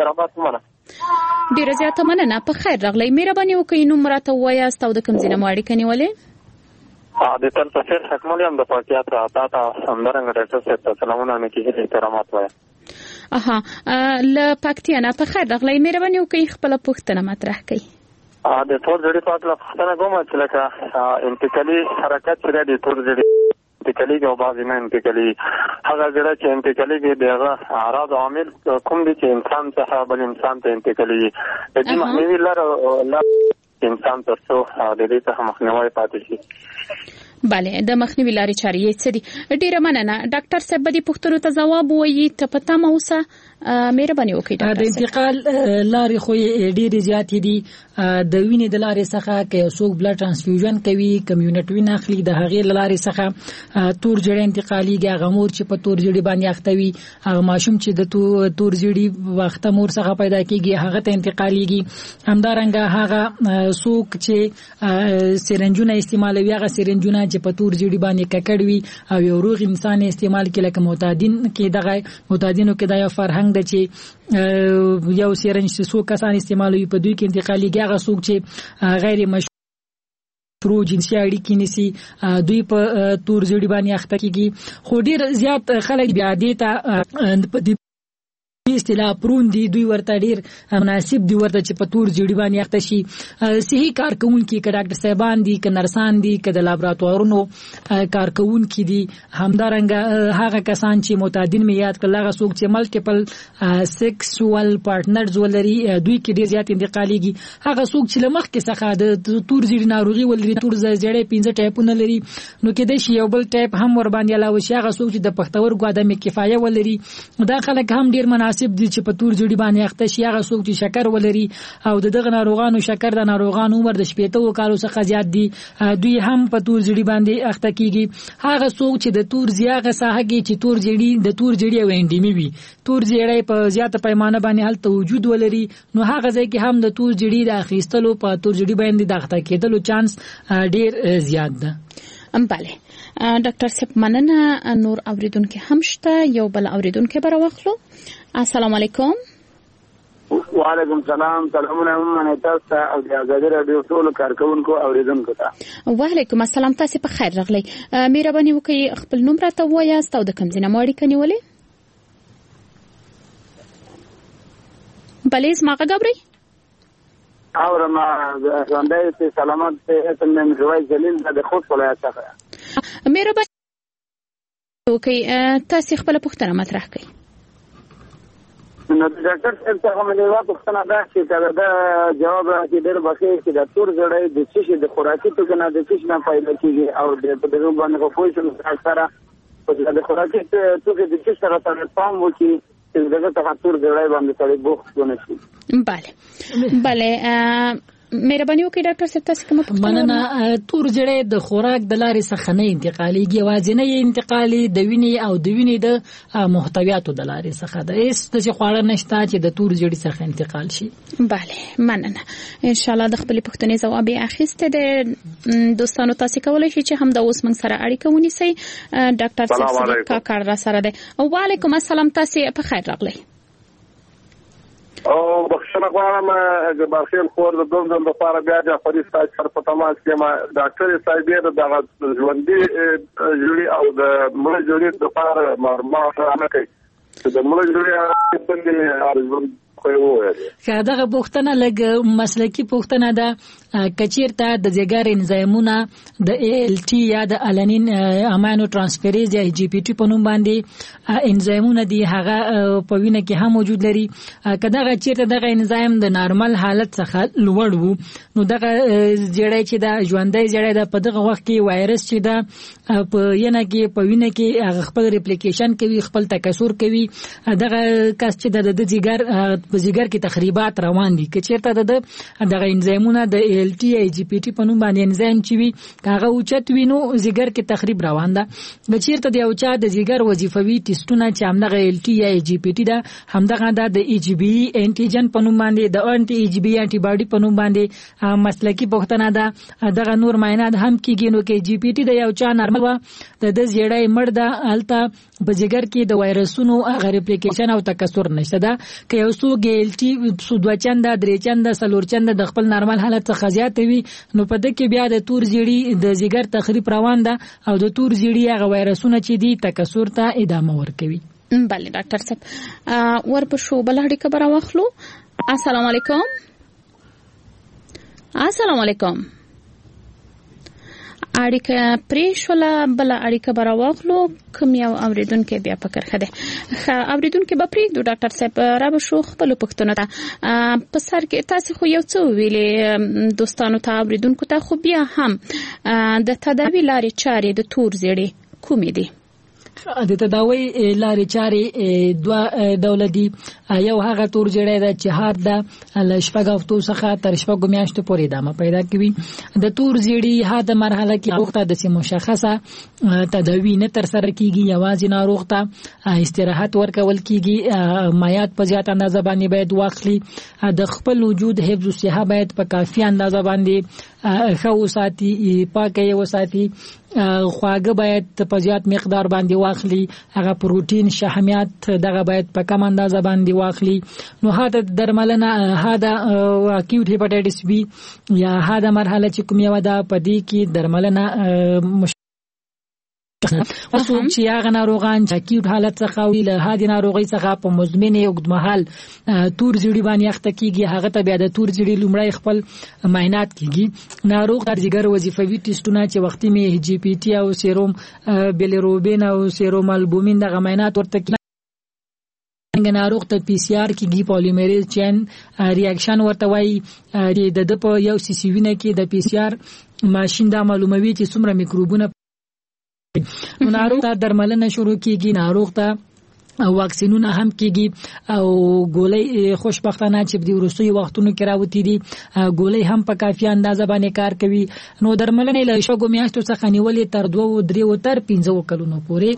ډیره زیاته مننه په خیر راغلی. مهرباني وکړئ نوم راته ووایاست او د کوم ځای نه مو اړیکه نیولې. د تل تفسیر حکمولي هم د پاکیات را تا تا همدارنګه ډاکټر صاحب ته سلامونه مې کیږي احترامات وایم. اها ل پاکتیا نه په خیر راغلی. مهرباني وکړئ خپل پوښتنه مطرح کړئ. د تور زړی په اړه پوښتنه کوم چې لکه انتقالي حرکت چې د تور زړی انتقالي او بعض نه انتقالي هغه زړه چې انتقالي دی هغه اعراض عامل کوم دي چې انسان څخه بل انسان ته انتقالي د دې مخنیوي لاره انسان تر څو د دې څخه مخنیوي پاتې شي. بله د مخنیوي لارې چارې یې څه دي؟ ډیره مننه ډاکټر صاحب. د پوښتنو ته ځواب وایي ته په تمه اوسه، مهرباني وکړئ. د انتقال لارې خو ډېرې زیاتې دي. د وینې د لارې څخه که یو څوک بلډ ټرانسفیوژن کوي، کمیونټ وین اخلي، د هغې له لارې څخه تور ژیړی انتقالیږي. هغه مور چې په تور ژیړي باندې اخته وي، هغه ماشوم چې د تور ژیړي وخته مور څخه پیدا کېږي هغه ته انتقالیږي. همدارنګه هغه څوک چې سرنجونه استعمالوي، هغه سرنجونه چې په تور ژیړي باندې ککړ وي او یو روغ انسان استعمال کړي، لکه معتادین کې دغه معتادینو کې دا یو فرهنګ ده چې یو سرنج چې څو کسان استعمالوي په دوی کې انتقالېږي. هغه څوک چې غیر مشروع جنسي اړیکې نیسي دوی په تور ژیړي باندې اخته کېږي. خو ډېر زیات خلک بیا دې ته اصطلاح پرون دي، دوی ورته ډیر مناسب دي ورته چې په تور ژیړي باندې اخته شي. صحي کارکونکي که ډاکټر صاحبان دي، که نرسان دي، که د لابراتوارونو کارکونکي دي، همدارنګه هغه کسان چې معتادین مې یاد کړل، هغه څوک چې ملټیپل سیکسوال پارټنرز ولري دوی کې ډیر زیات انتقالیږي. هغه څوک چې له مخکې څخه د تور ژیړي ناروغي ولري، تور ژیړی پنځه ټایپونه لري، نو کېدای شي یو بل ټایپ هم ور باندې علاوه شي. هغه څوک چې د پښتورګو عدم کفایه ولري، دا خلک هم ډیر مناسب دي چې په تور ژیړي باندې اخته شي. هغه څوک چې شکر ولري او د دغه ناروغانو شکر د ناروغانو عمر د شپېته کالو څخه زیات دي، دوی هم په تور ژیړي باندې اخته کیږي. هغه څوک چې د تور ژیړي ساحه کې چې تور ژیړي د تور ژیړي او انډیمي وي، تور ژیړي په زیاته پیمانه باندې هلته وجود ولري، نو هغه ځای کې هم د تور ژیړي د اخیستلو په تور ژیړي باندې د اخته کېدلو چانس ډیر زیات ده. بله ډاکټر صاحب مننه. نور اوریدونکو هم شته، یو بل اوریدونکو به راوخلو. السلام علیکم. وعلیکم السلام. سلامونه هم تاسو ته او د ازادي رادیو ټول کارکونکو اوریدونکو ته. وعلیکم السلام. تاسو په خیر راغلی. مهرباني وکړئ خپل نوم راته ووایاست او د کوم ځای نه مو اړیکه نیولې؟ بله زما غږ اورئ؟ اورم. ژوندی سي سلامت سي. اسم مې مجوای جلیل د خوست ولایت څخه. مهرباني وکړئ تاسو خپله پوښتنه مطرح کړئ. نو د ډاکټر صاحب څخه مې یوه پوښتنه ده چې که دا جواب راکړي ډېر به ښه چې د تور ژیړی د څه شي د خوراکي توکو نه د څه شي نه پیدا کېږي او په دغه باندې خو پوه شم سره د خوراکي توکو د څه سره سره پام وکړي چې دغه څخه تور ژیړی باندې سړی بوخت ونه شي. بله بله مهرباني وکړئ ډاکټر صاحب تاسو کومه پوښتنه؟ مننه. تور ژیړی د خوراک د لارې څخه نه انتقالیږي، یوازینی انتقالي د وینې او د وینې د محتویاتو د لارې څخه ده. هیڅ داسې خواړه نشته چې د تور ژیړي څخه انتقال شي. بله مننه. انشاءالله د خپلې پوښتنې ځواب یې اخیستی دی. دوستانو تاسو کولی شئ چې هم د اوس موږ سره اړیکه ونیسئ. ډاکټر صاحب صدیق کاکړ را سره دی. وعلیکم السلام. تاسو په خیر راغلی. او بخښنه غواړم جبار خیل خور د دوم ځل لپاره بیا جعفري صاحب سره په تماس کې ما ډاکټر صاحب یې د ژوندي ژوړي او د مړ ژوړي لپاره معلومات راکړي چې د مړ ژوړي څنګه ارزو که دغه پوښتنه لږ مسلکي پوښتنه ده. کچیرته د ځیګر انزایمونه د ای ال ټي یا د الانین امینو ترانسفریز یا جی پی ټي په نوم باندې انزایمونه دي، هغه په وینه کې هم موجود لري. که دغه چیرته دغه انزایم د نارمل حالت څخه لوړ وو، نو دغه ژیړی چې د ژوندی ژیړی د په دغه وخت کې وایرس چې د په ینه کې په وینه کې هغه خپل ریپلیکیشن کوي، خپل تکثر کوي. دغه کس چې د د ځیګر په ځیګر کې تخریبات روان دي، که چیرته د دغه انزایمونه د ای ال ټي یا جی پی ټي په نوم باندې انزایم چې وي هغه اوچت وي، نو ځیګر کې تخریب روان ده. که چیرته د یو چا د ځیګر وظیفوي ټیسټونه چې همدغه ای ال ټي یا جی پی ټي ده، همدغه د ای جی بي انټیجن په نوم باندې د انټي ای جی بي انټي باډي په نوم باندې مسلکي پوښتنه ده. دغه نور معاینات هم کیږي. نو کې جی پی ټي د یو چا نارمل و د د ژیړی مړ ده، هلته په ځیګر کې د وایرسونو هغه ریپلیکیشن او تکثر نشته ده. که یو څوک ای ال ټي دوه چنده درې چنده څلور چنده د خپل نارمل حالت څخه زیات وي، نو په دې کې بیا د تور ژیړي د ځیګر تخریب روان ده او د تور ژیړي هغه وایرسونه چې دي تکثر ته ادامه ورکوي. بله ډاکټر صاحب ورپسې بل اړیکه به راواخلو. السلام علیکم. السلام علیکم. اړیکه پرې شوله بل اړیکه براوخلو کوم یو اوریدونکو بیا فکر خده ښه اوریدونکو به پرې ډاکټر صاحب را به شو خپل پښتنه ته په سر کې تاسو خو یو څه ویلې دوستانو ته اوریدونکو ته خو بیا هم د تداوی لارې چارې د تور زیړې کومې دي د تداوی لارې چارې دوه ډول دي یو هغه تور زیړی د چې هار د لشپږ هفتو څخه تر شپږو میاشتو پورې ادامه پیدا کوي د تور زیړی هاده مرحله کې ناروغ ته د مشخصه تداوی نه تر سره کیږي یوازې ناروغ ته استراحت ورکول کیږي مایعات په زیات اندازه باندې باید واخلي د خپل وجود حفظ او صحه باید په کافي اندازه باندې خو ساتي پاکه وساتي خواږه باید په زیات مقدار باندې واخلي هغه پروتین شحمیات دغه باید په کم اندازه باندې واخلي نو هدا درملنه هدا اکیوټ هپاتایټس بی یا هدا مرحله چې کوم یو ده په دې کې درملنه اوسو چې هغه ناروغان چې اکیوټ حالت څخه ویل هادي ناروغي څخه په مزمن اوږدمهال تور زیړی باندې اخته کیږي هغه ته بیا د تور زیړی لومړی خپل معاینات کیږي ناروغ د جګر وظیفوي ټیسټونه چې وختي می جی پی ټي او سیروم بیلیروبین او سیروم البومین د معاینات ورته څنګه ناروغ ته پی سی آر کیږي پولیمریز چین ریاکشن ورته وایي د د په یو سی سی وینه کې د پی سی آر ماشين دا معلوموي چې څومره میکروبونه نو ناروغ ته درملنه شروع کیږي ناروغ ته واکسینونه هم کیږي او ګولۍ خوشبختانه چې د ورستي وختونو کې راوتی دي ګولۍ هم په کافي اندازه باندې کار کوي نو درملنه له شګو میاشتو څخه نیولې تر دوه درې تر پنځه کلونو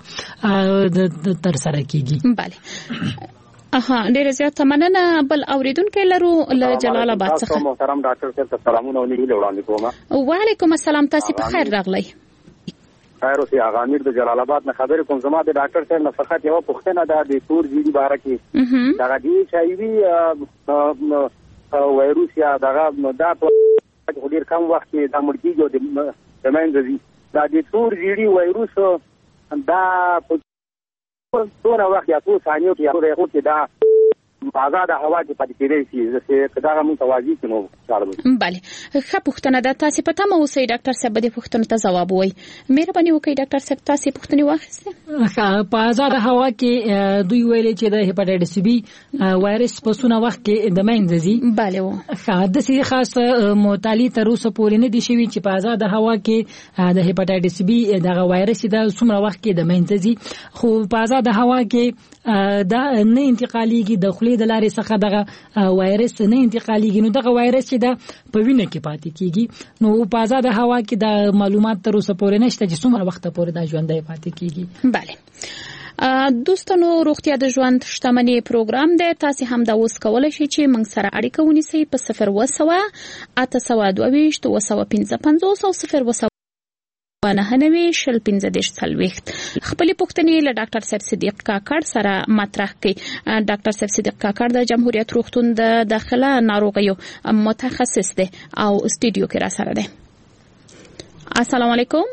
پورې تر سره کیږي bale اها ډیر زیات مننه بل اوریدونکو لرو له جلال آباد څخه محترم ډاکټر صاحب سلامونه ولې وړاندې کوم وعلیکم السلام تاسو په خیر راغلی خیر اوسې هغه امیر د جلال آباد نه خبرې کوم زما د ډاکټر صاحب نه فقط یو پوښتنه ده د تور زیړي باره کې دغه دي چې وي وایروس یا دغه دا په ډېر کم وخت کې د مړ کېږي د منځ دا د تور زیړي وایروس دا په څونه وخت یا څو ثانیو کې یا څو کې دا آزاد هوا کې پاتې کېږي چې دا موږ توازی کوو bale ښه پوښتنه ده تاسو پته مو اوسئ ډاکټر صاحب دې پوښتنه ته جواب وایي مهرباني وکړئ ډاکټر صاحب تاسو پوښتنه واخیسته ښه په آزاد هوا کې دوی ویلي چې د هپاتایټس بی وایرس په څونه وخت کې د منځ زی bale و ښه د سي خاص مطالعه تر اوسه پورې نه دي شوی چې په آزاد هوا کې د هپاتایټس بی دغه وایرس د څومره وخت کې د منځ زی خو په آزاد هوا کې دا نه انتقاليږي د خولې د لارې څخه دغه وایرس نه انتقاليږي نو دغه وایرس چې د په وینه کې پاتې کیږي نو په آزاد هوا کې د معلومات تر اوسه پورې نشته چې څومره وخت پورې دا ژوندۍ پاتې کیږي bale دوستانو روغتیا د ژوند شتمنۍ پروګرام دی تاسو هم دا اوس کولای شئ چې موږ سره اړیکه ونیسئ په صفر وسوه اته سوه دوه ویشت وسوه پنځه پنځوس او صفر وسوه نه نوي شل پنځه دیش څلوېښت خپلې پوښتنې له ډاکټر صاحب صدیق کاکړ سره مطرح کړي ډاکټر صاحب صدیق کاکړ د جمهوریت روغتون د داخله ناروغیو متخصص دی او استودیو کې را سره دی السلام علیکم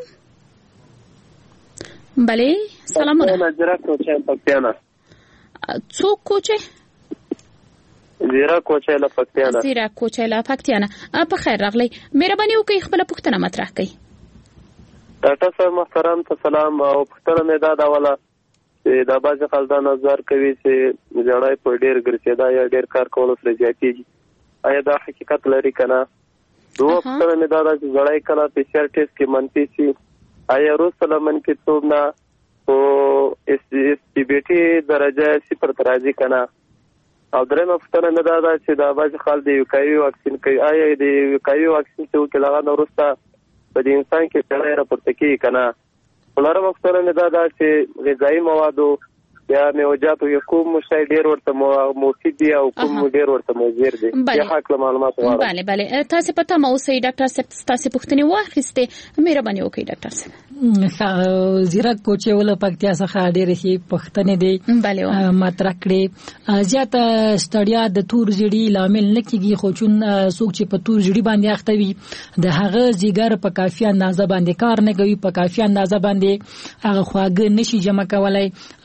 bale سلامونه زیرا کوچه پکتیانا څوک کوچه زیرا کوچه له پکتیانا زیرا کوچه له پکتیانا په خیر راغلی مهرباني وکړئ خپل پوښتنه مطرح کړئ ډاکټر صاحب محترم ته سلام او پوښتنه مې دا ډوله چې دا باز خلدا نظر کوي چې ځړای په ډېر ګرځیدا یا ډېر کار کول سره زیاتېږي آیا دا حقیقت لري کنه دوه پوښتنه مې دا ده چې ځړای کله پی سی آر ټیسټ کې منفي شي آیا روسله منفي توب نه او اس ټي بي ټي درجه صفر ته راځي کنه او درېمه پوښتنه مې دا ده چې دا باز خل د یوکایي واکسین کوي آیا د یوکایي واکسین چې وکړه هغه نورسته په دې انسان کې څنګه راپورته کیږي کنه ولر وختونه مې دا دا چې غذایی موادو یا میوجات یو کوم شی ډیر ورته مفید دی او کوم ډیر ورته مضر دی یا حق معلومات غواړم bale bale تاسو پته مو اوسئ ډاکټر صاحب تاسو پوښتنه واخیسته مهرباني وکړئ ډاکټر صاحب زیرا کوچه ول پکتیا څخه ډېر شي پښتنې دی bale مطرح کړي زیات ستړیا د تور زیړي لامل نه کیږي خو چون څوک چې په تور زیړي باندې اخته وي د هغه زیګر په کافي اندازه باندې کار نه کوي په کافي اندازه باندې هغه خواږه نشي جمع کولای نو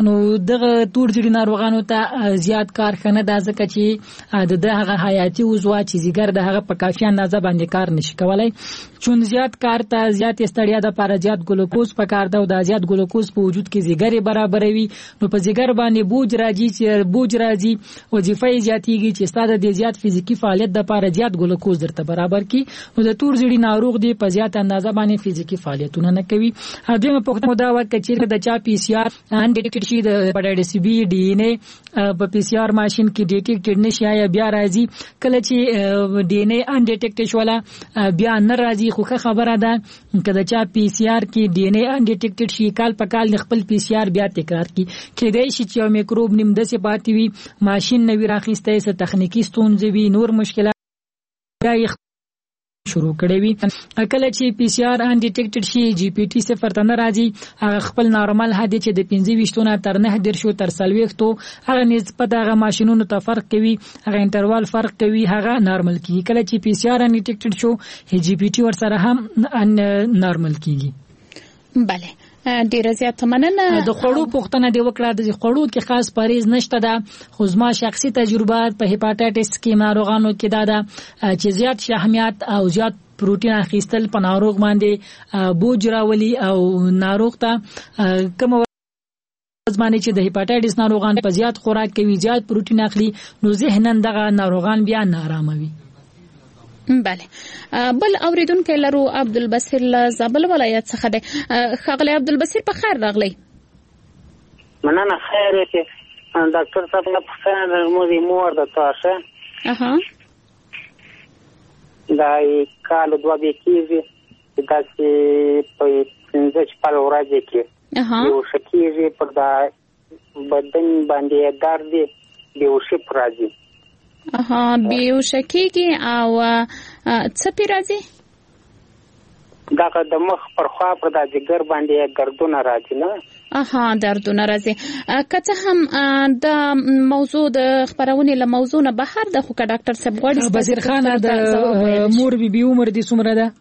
دغه تور ځړي ناروغانو ته زیات کار خنه د ځکه چې د هغه حیاتي وضو چې زیګر د هغه په کافي اندازه باندې کار نشي کولای چون زیات کار ته زیات استړیا د لپاره زیات ګلوکوز پکار ده او د زیات ګلوکوز په وجود کې زیګر برابروي نو په زیګر باندې بوج راځي چې بوج راځي وظیفه زیاتیږي چې ستاسو د زیات فزیکی فعالیت د لپاره زیات ګلوکوز درته برابر کی نو د تور ځړي ناروغ دی په زیات اندازه باندې فزیکی فعالیتونه نه کوي هغه په وخت دا وکړي چې د چا پی سی آر ان ډیټیکټ شي د هپاتایټس بی ډي ان اے په پی سی آر ماشين کې ډیټیکټ نشي یا بیا راځي کله چې ډي ان اے ان ډیټیکټ شولا بیا نه راځي خو خبره ده کله چې پی سی آر کې ډي ان اے ان ډیټیکټ شي کال په کال خپل پی سی آر بیا تکرار کی کېدای شي چې یو میکروب نیم د څه پاتې وي ماشين نوی راخسته سه تخنیکی ستونزې وي نور مشکلات شروع کړي وي کله چې پی سی آر ان ډیټیکټډ شي جی پی ټي صفر ته نه راځي هغه خپل نارمل حد چې د پنځه ویشتونه تر نه در شو تر سلويختو هغه نسبت هغه ماشينونو ته فرق کوي هغه انټروال فرق کوي هغه نارمل کیږي کله چې پی سی آر ان ډیټیکټډ شو جی پی ټي ور سره هم نارمل کیږي بله ډیره زیات مننه د خړو پوښتنه دی وکړه د خړو کې خاص پریز نشته ده خو زما شخصي تجربات په هپاتایټس کې ناروغانو کې دا ده چې زیات شحمیات او زیات پروتین اخیستل په ناروغ باندې بوج راولي او ناروغ ته کوم ځمانه چې د هپاتایټس ناروغان په زیات خوراک کوي زیات پروتین اخلي نو ذهنن دغه ناروغان بیا نارامه وي بله بل اوریدونکو لرو عبدالبصیر له زابل ولایت څخه دی خغلی عبدالبصیر په خیر راغلی مننه خیر چې ډاکټر صاحب نه پوښتنه درموږي مور د تاسو اها دا کال دوه به کېږي چې داسې په پنځه شپږ ورځې کې یو شکیږي پر دا بدن باندې درد دی بیهوشي پر راځي اها بیهوشکیږي او څه پی راځي دا د مخ پر خوا پر د جګر باندې دردونه راځي نه اها دردونه راځي کته هم د موضوع د خبرونه له موضوع نه بهر د خو ډاکټر صاحب غوړي بصیر خان د مور بي بي عمر دي څومره ده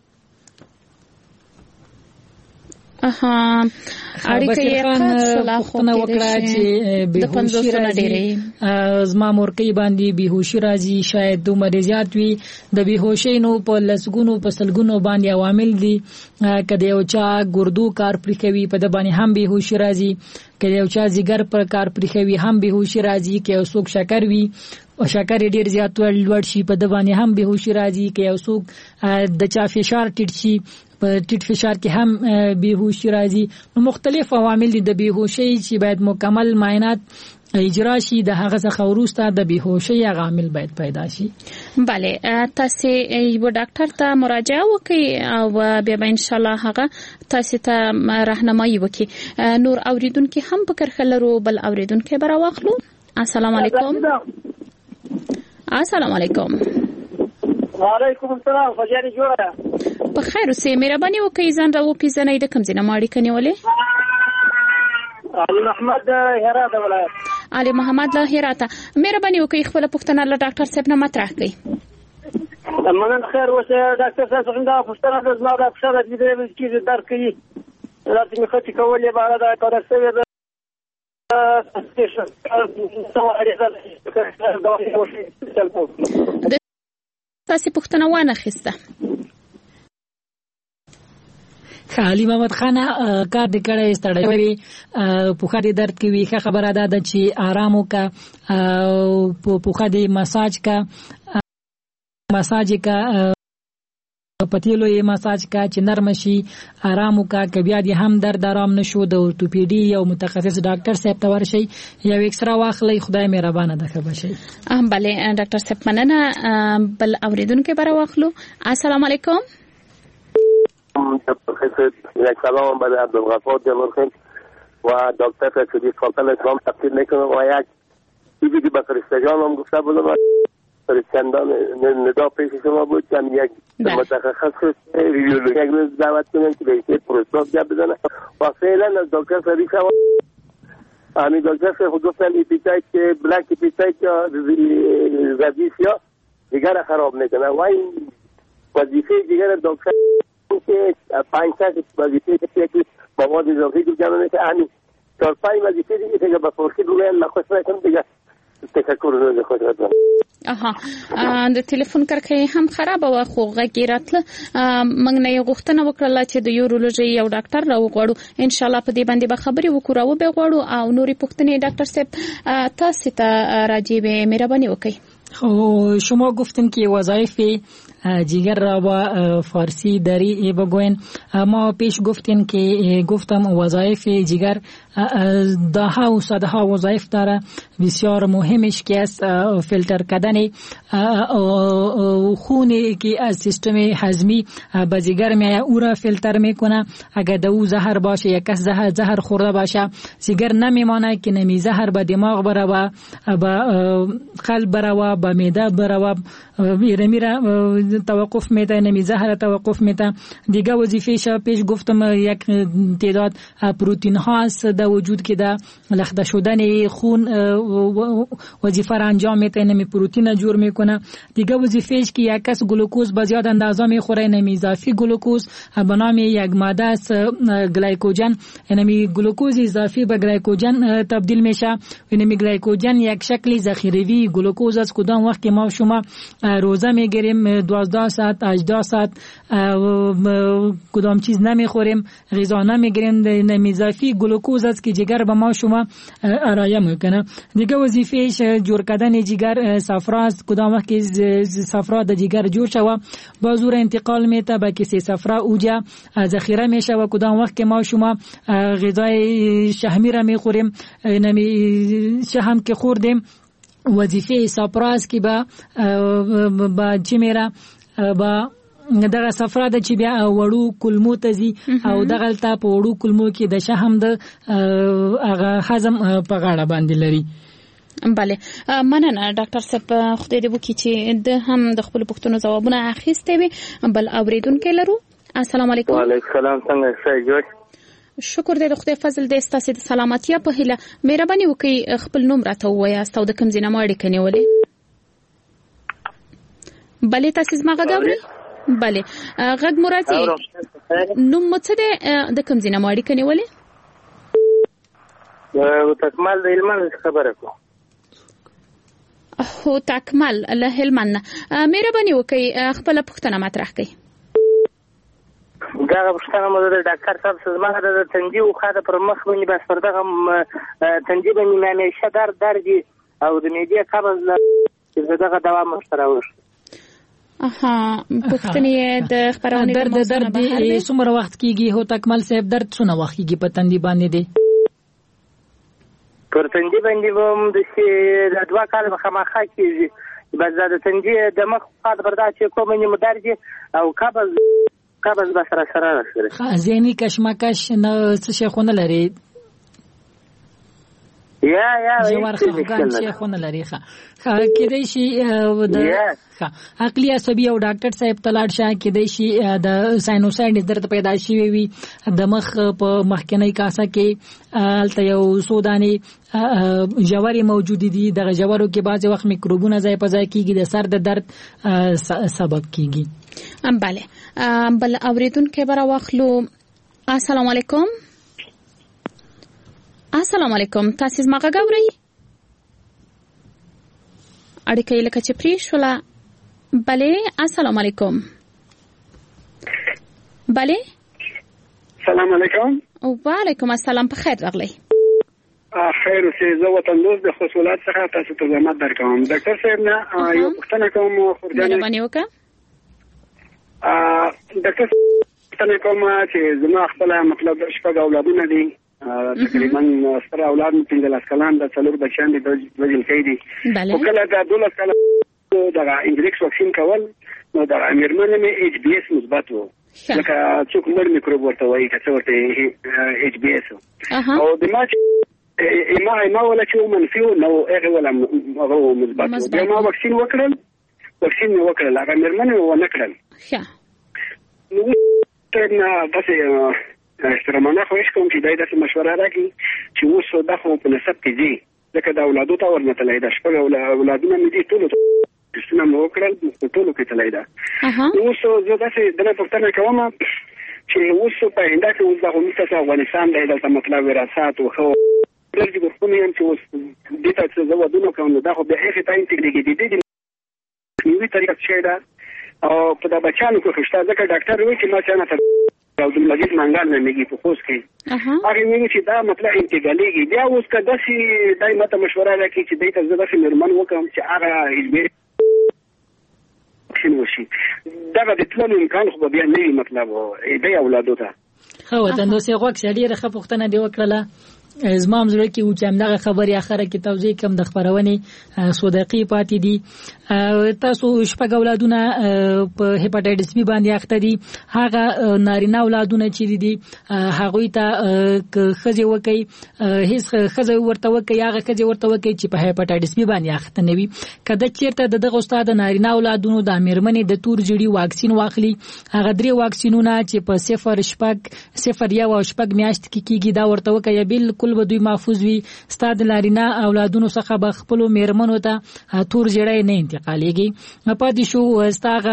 اها اړیکه یې خاصه خونه وکړه چې بهوشي راځي زما مورکې باندې بهوشي راځي شاید د مریضات وي د بهوشي نو په لسګونو په سلګونو باندې عوامل دي کله یو چا ګردو کار پرې کوي په د باندې هم بهوشي راځي کله یو چا زیګر پر کار پرې کوي هم بهوشي راځي کې یو څوک شکر وي او شکر ډیر زیات لوړ شي په د باندې هم بهوشي راځي کې یو څوک د چا فشار ټیټ شي په ټیټ فشار کې هم بهوشي راځي نو مختلف عوامل دي د بهوشي چې باید مکمل معاینات اجرا شي د هغه څخه وروسته د بهوشي عامل باید پیدا شي bale تاسو یو ډاکټر ته مراجعه وکړئ او بیا به ان شاء الله هغه تاسو ته راهنمایي وکړي نور اوریدونکو هم په کرخلرو بل اوریدونکو برا واخلو السلام علیکم السلام علیکم وعلیکم السلام فجر جوړه په خیر اوسې مهرباني وکړئ ځان راو پیژنئ د کوم ځای نه ماړی کنيولې علي محمد هرات ولایت علي محمد له هرات مهرباني وکړئ خپل پوښتنه له ډاکټر صاحب نه مطرح کړئ مننه خیر اوسه ډاکټر صاحب څنګه پوښتنه د زما د افشار د دې کې درک کړي راته مخ ته کولې بار دا کار څه د تاسو پوښتنه وانه خسته علي محمد خان کار دې کړی ستړی پوخا دې درد کوي ښه خبره ده چې آرام وکا پوخا دې مساج کا مساج کا پتیلو یې مساج کا چې نرم شي آرام وکا کبیا دې هم درد آرام نشو د اورتوپیډي یو متخصص ډاکټر صاحب ته ورشي یو ایکسرا واخلي خدای مهربانه ده خبر شي ام bale ډاکټر صاحب مننه بل اوریدونکو برا واخلو السلام علیکم یک سلام برای عبدالغفار جمالخان و دکتر فکری خالقان اسلام تقدیم میکنم و یک چیزی که به فرشتگان هم گفته بودم فرشتگان ندا پیش شما بود که یک متخصص ریولوژی یک روز دعوت کنم که به ایسی پروستات جب بزنه و فعلا از دکتر فکری شما همین دکتر فکری خود گفتن ایپیتایت که بلک ایپیتایت یا رزیسیا دیگر خراب میکنه و این وظیفه دیگر دکتر که پنج تا وظیفه که مواد اضافی رو جمع میشه همین چهارپنج وظیفه دیگه دیگه به فارسی دومین نخوش میکنم دیگه تشکر روز خود را. اها د ټلیفون کړکۍ هم خراب و خو غږی راتله موږ نه غوښتنه وکړه چې د یورولوژي یو ډاکټر راوغواړو ان شاء الله په دې باندې به خبرې وکړو او به غواړو او نورې پوښتنې ډاکټر صاحب تاسو ته راجع به مهرباني وکړئ. خب شما گفتین که وظایف جگر را با فارسی داری بگوین. ما پیش گفتین که گفتم وظایف جگر دهها و صدها وظایف داره. بسیار مهمش که است فیلتر کردن خونی که از سیستم هضمی به جگر میآید او را فیلتر میکنه. اگر دو زهر باشه یا کس زهر زهر خورده باشه جگر نمیمانه که نمی زهر به دماغ بره و به قلب بره و به معده بره و میره میره توقف میده، نمی زهر توقف میده. دیگه وظیفه‌اش پیش گفتم یک تعداد پروتئین ها است در وجود که در لخته شدن خون وظیفه را انجام میده، نمی پروتئین جور میکنه. دیگه وظیفه‌اش که یک کس گلوکوز به زیاد اندازه میخوره، نمی اضافی گلوکوز به نام یک ماده است گلایکوژن، نمی گلوکوز اضافی به گلایکوژن تبدیل میشه. نمی گلایکوژن یک شکل ذخیروی گلوکوز است. کدام وقت که ما شما روزه میگیریم دوازده ساعت هجده ساعت کدام چیز نمیخوریم، غذا نمیگیریم، نمی اضافی گلوکوز است که جگر به ما شما آرایه میکنه. دیگه وظیفه‌اش جور کردن جگر صفرا است. کدام وقت که صفرا د جگر جور شوه با زور انتقال میته به کسی صفرا اوجا ذخیره میشه و کدام وقت که ما شما غذای شحمی را میخوریم، نمی شحم که خوردیم وظیفه صفراست که با با چی میره با دغه صفرا د چې بیا وړو کلمو ته ځي او دغه تا په وړو کلمو کې د شحم د هغه هضم په غاړه باندې لري. بله مننه ډاکټر صاحب، خدای دې وکړي چې د هم د خپل پوښتنو ځوابونه اخیستې وي. بل اوریدونکو لرو. السلام علیکم. وعلیکم السلام. څنګه ښه جوړ؟ شکر دې د خدای فضل دې ستاسو د سلامتیا په هیله. مهرباني وکړئ خپل نوم راته ووایاست او د کوم ځای نه مو اړیکه نیولې. بله تاسو زما غږ اورئ؟ بله غږ مو راځي. نوم مو څه دی؟ د کوم ځای نه مو اړیکه نیولې؟ هو تکمل د هلمند خبره کوم. هو تکمل له هلمند نه. مهرباني وکړئ خپل پوښتنه مطرح کړئ. دا پوښتنه مو د ډاکټر صاحب زما د تندي او خاطر پر مخ باندې بس پر دغه تندي باندې مې همیشه درد درد او د معدې قبض له دغه دوا مشترک. اها پوښتنه د خبرونه درد درد څومره وخت کیږي؟ هو تکمل صاحب درد څونه وخت کیږي په تندي باندې دی؟ پر تندي باندې هم د څه دوا کال مخامخه کیږي بس د تندي د مخ خاطر پر دا چې کومه نیمه درد او قبض قبض به سره سره راځي. ذهني کشمکش نه څه شي خونه لري؟ یا یا جوار خفګان شي خونه لري. ښه کېدای شي د ښه عقلي عصبي او ډاکټر صاحب ته لاړ شه. کېدای شي د ساینوسایډ درد پیدا شوی وي د مخ په مخکنی کاسه کې هلته یو څو دانې ژورې موجودې دي. دغه ژورو کې بعضې وخت میکروبونه ځای په ځای کېږي، د سر د درد سبب کېږي. بله بل اوریدونکي به راواخلو. السلام علیکم. السلام علیکم. تاسو زما غږ اورئ؟ اړیکه یې لکه چې پرې شوله. بله السلام علیکم. بله السلام علیکم. وعلیکم السلام. په خیر راغلی. خیر اوسې. زه وطن دوست د خصوصیات څخه تاسو ته زحمت درکوم. ډاکټر صاحب نه یو پوښتنه کوم. مهرباني وکړه. ډاکټر پوښتنه کوم چې زما خپل مطلب شپږ اولادونه دي. تقریبا سره اولاد مې پنځلس کلن د څلور بچیان دي، دوه جلکۍ دي. خو کله د دولس کاله دغه انجلیکس واکسین کول نو دغه مېرمنې مې ایچ بي ایس مثبت و، لکه څوک مړ میکروب ورته وایي که څه ورته ایچ بي ایس او د ما چې ما ولا چې منفي و نو هغه ولا هغه مثبت و. بیا ما واکسین وکړل واکسین مې وکړل هغه مېرمنې مې ونه کړل. نو نه داسې استرامانه خوښ کوم چې دای داسې مشوره راکړي چې اوس دا خو په نسب کې دي ځکه دا اولادو ته ورنتلی ده. شپږ اولادونه مې دي ټولو ټسټونه مې وکړل په ټولو کې تلی ده. اوس زه داسې دله پوښتنه کوم چې اوس په هنده کې اوس د همت افغانستان د دلته مطلب وراثت او خو درجه ګورفونی هم چې اوس د تاسو زو ودونو کوم دا خو به هغه ته انټیګریټ دي دي نیوی طریقه څه ده او په د بچانو کې خشته ځکه ډاکټر وایي چې ما څنګه ته او د مجید منګال نه میږي په خوښ کې هغه نیوی چې دا مطلب انټیګالیږي بیا اوس کده چې دای ماته مشوره راکړي چې دای ته زه د مرمن وکم چې هغه علمي شنو شي دا د ټولو امکان خو بیا نه مطلب دی اولادو ته خو ته نو څه غوښ شړې رخه پښتنه دی وکړه زمام زړه کې و چې همدغه خبرې اخره کې توضیح کوم د خبرونې صدقې پاتې دي تاسو شپږ اولادونه په هپاتایټس بی باندې اخته دي هغه نارینه اولادونه چې دي هغوی ته خځې وکي هیڅ خځې ورته وکي هغه خځې ورته وکي چې په هپاتایټس بی باندې اخته نه وي کله چیرته دغه استاد نارینه اولادونو د میرمنې د تور جړي واکسین واخلي هغه درې واکسینونه چې په صفر شپږ صفر یو او شپږ میاشت کې کیږي دا ورته وکي بالکل به دوی محفوظ وي ستاد لارینه اولادونو څخه به خپل میرمنو ته تور جړی نه انتقالیږي پاتې شو ستاغه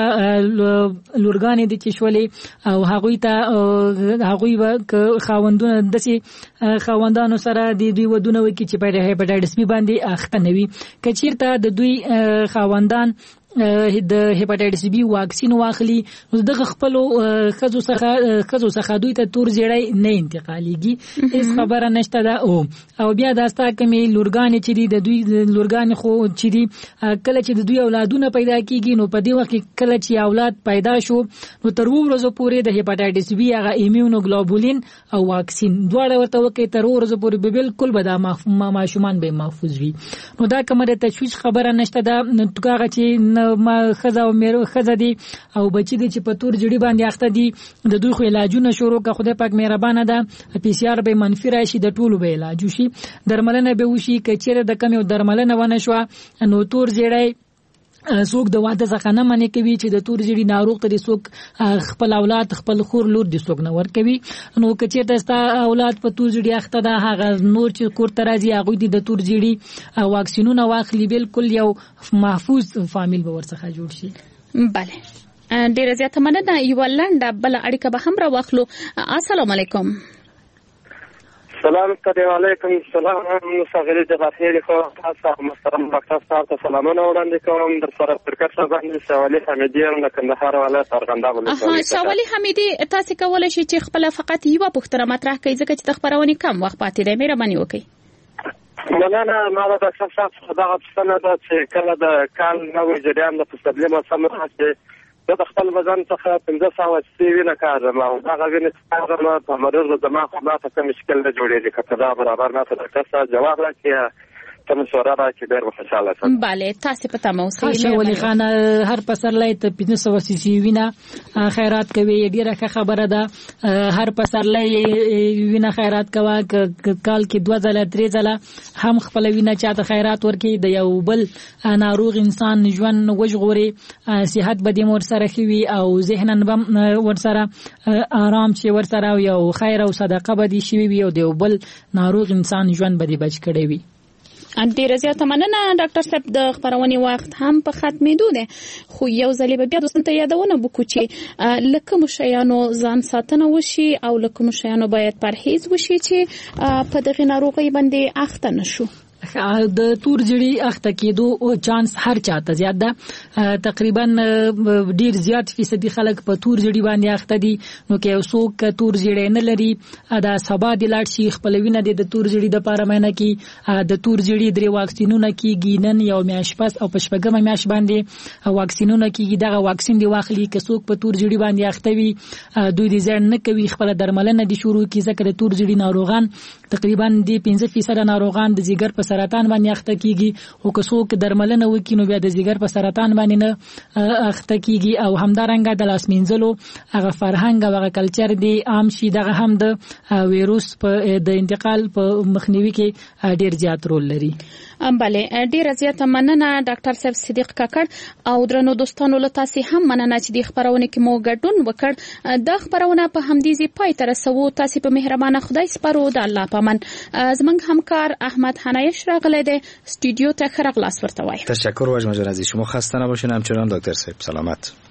لورګانې د چشولې او هغوی ته هغوی به خاوندونه دسي خاوندانو سره د دوی ودونه وکي چې په هپاتایټس بی باندې اخته نوي کچیرته د دوی خاوندان د هپاتایټس بی واکسین واخلي نو دغه خپل خزو څخه خزو څخه دوی ته تور جړی نه انتقالیږي هیڅ خبره نشته ده او او بیا دا ستا کمی لورګان چې د دوی لورګان خو چې دي کله چې د دوی اولادونه پیدا کیږي نو په دې وخت کله چې اولاد پیدا شو نو تر ورځو پورې د هپاتایټس بی هغه ایمیونوګلوبولین او واکسین دواړه ورته وکي تر ورځو پورې بالکل به دا ماشومان به محفوظ وي نو دا کومه د تشویش خبره نشته ده هغه چې ما خزا او میرو خزا دي او بچی دي چې په تور جړی باندې اخته دي د دوی خو علاجونه شروع که خدای پاک مهربانه ده پی سی آر به منفي راشي د ټولو به علاج شي درملنه به وشي کچېره د کم یو درملنه ونه شو نو تور جړی څوک د واده څخه نه منې کوي چې د تور جړی ناروغ ته څوک خپل اولاد خپل خور لور د څوک نه ور کوي نو کچېته ستا اولاد په تور جړی اخته ده هغه نور چې کور ته راځي هغه د تور جړی واکسینونه واخلي بالکل یو محفوظ فامیل به ورڅخه جوړ شي bale ډیره زیاته مننه یو لنډه بل اړیکه به هم را واخلو السلام علیکم سلام علیکم سلام مسافر د غفیر خو تاسو محترم ډاکټر صاحب ته سلامونه وړاندې کوم در سره پرکټ صاحب باندې شوالي حمیدی هم د کندهار ولایت ارغنداب ولایت ها شوالي حمیدی تاسو کولای شئ چې خپل فقط یو پوښتنه مطرح کړئ ځکه چې د خبرونه کم وخت پاتې دی مهرباني وکړئ مننه ما د ډاکټر صاحب دغه څنګه د چې کله د کال نوې جریان د تسلیمه سم راځي د خپل وزن څخه پنځه سوه سیوینه کارم او هغه وینې څنګه په مرز د دماغ خلا ته کوم مشکل نه جوړېږي کته دا برابر نه ته ډاکټر صاحب جواب راکړي ته مشوره راکړي ډېر خوشاله شم bale تاسو په تمه اوسئ شولي خان هر پسرلای ته پنځه سوه سیوینه خیرات کوي ډیره ښه خبره ده هر پسرلای وینه خیرات کوي کال کې دوه ځله درې ځله هم خپل وینه چاته خیرات ورکړي د یو بل ناروغ انسان ژوند وژغوري صحت به دې ور سره خوي او ذهنن بم ور سره آرام شي ور سره یو خیر او صدقه به دې شي وي او د یو بل ناروغ انسان ژوند به دې بچ کړي وي ډیره زیاته مننه ډاکټر صاحب د خبرونې وخت هم په ختمېدو ده خو یو ځلې به بیا دوستانو ته یادونه وکړو چې لکه مشیانو ځان ساتنه وشي او لکه مشیانو باید پرهیز وشي چې په دغه ناروغي باندې اخته نشو د تور جړی اخته کېدو او چانس هر چاته زیات ده تقریبا ډیر زیات فیصدي خلک په تور جړی باندې اخته دي نو کې اوسوک تور جړی نه لري دا سبا د لاړ شي خپلوینه د تور جړی د پاره مینه کې د تور جړی درې واکسینونه کیږي نن یو میاش پس او پښپګم میاش باندې واکسینونه کیږي دغه واکسین دی واخلي که څوک په تور جړی باندې اخته وي دوی دې ځان نه کوي خپل درملنه دي شروع کی ځکه د تور جړی ناروغان تقریبا د پنځه فیصد ناروغان د جګر په سرطان باندې اخته کیږي او که څوک درملنه وکړي نو بیا د جګر په سرطان باندې نه اخته کیږي او همدارنګه د لاس مینځلو هغه فرهنګ او هغه کلچر دی عام شي دغه هم د ویروس په د انتقال په مخنیوي کې ډیر زیات رول لري bale ډیره زیاته مننه ډاکټر صاحب صدیق کاکړ او درنو دوستانو له تاسو هم مننه چې د خبرونه کې مو ګډون وکړ د خبرونه په همدې پای ته رسو تاسو په مهربانه خدای سپارو د الله پامن زمنګ همکار احمد حنایش راغلی د استودیو ته خرغلاس ورته وای تشکر واجم عزیز شما خسته نباشین همچنان دکتر صاحب سلامت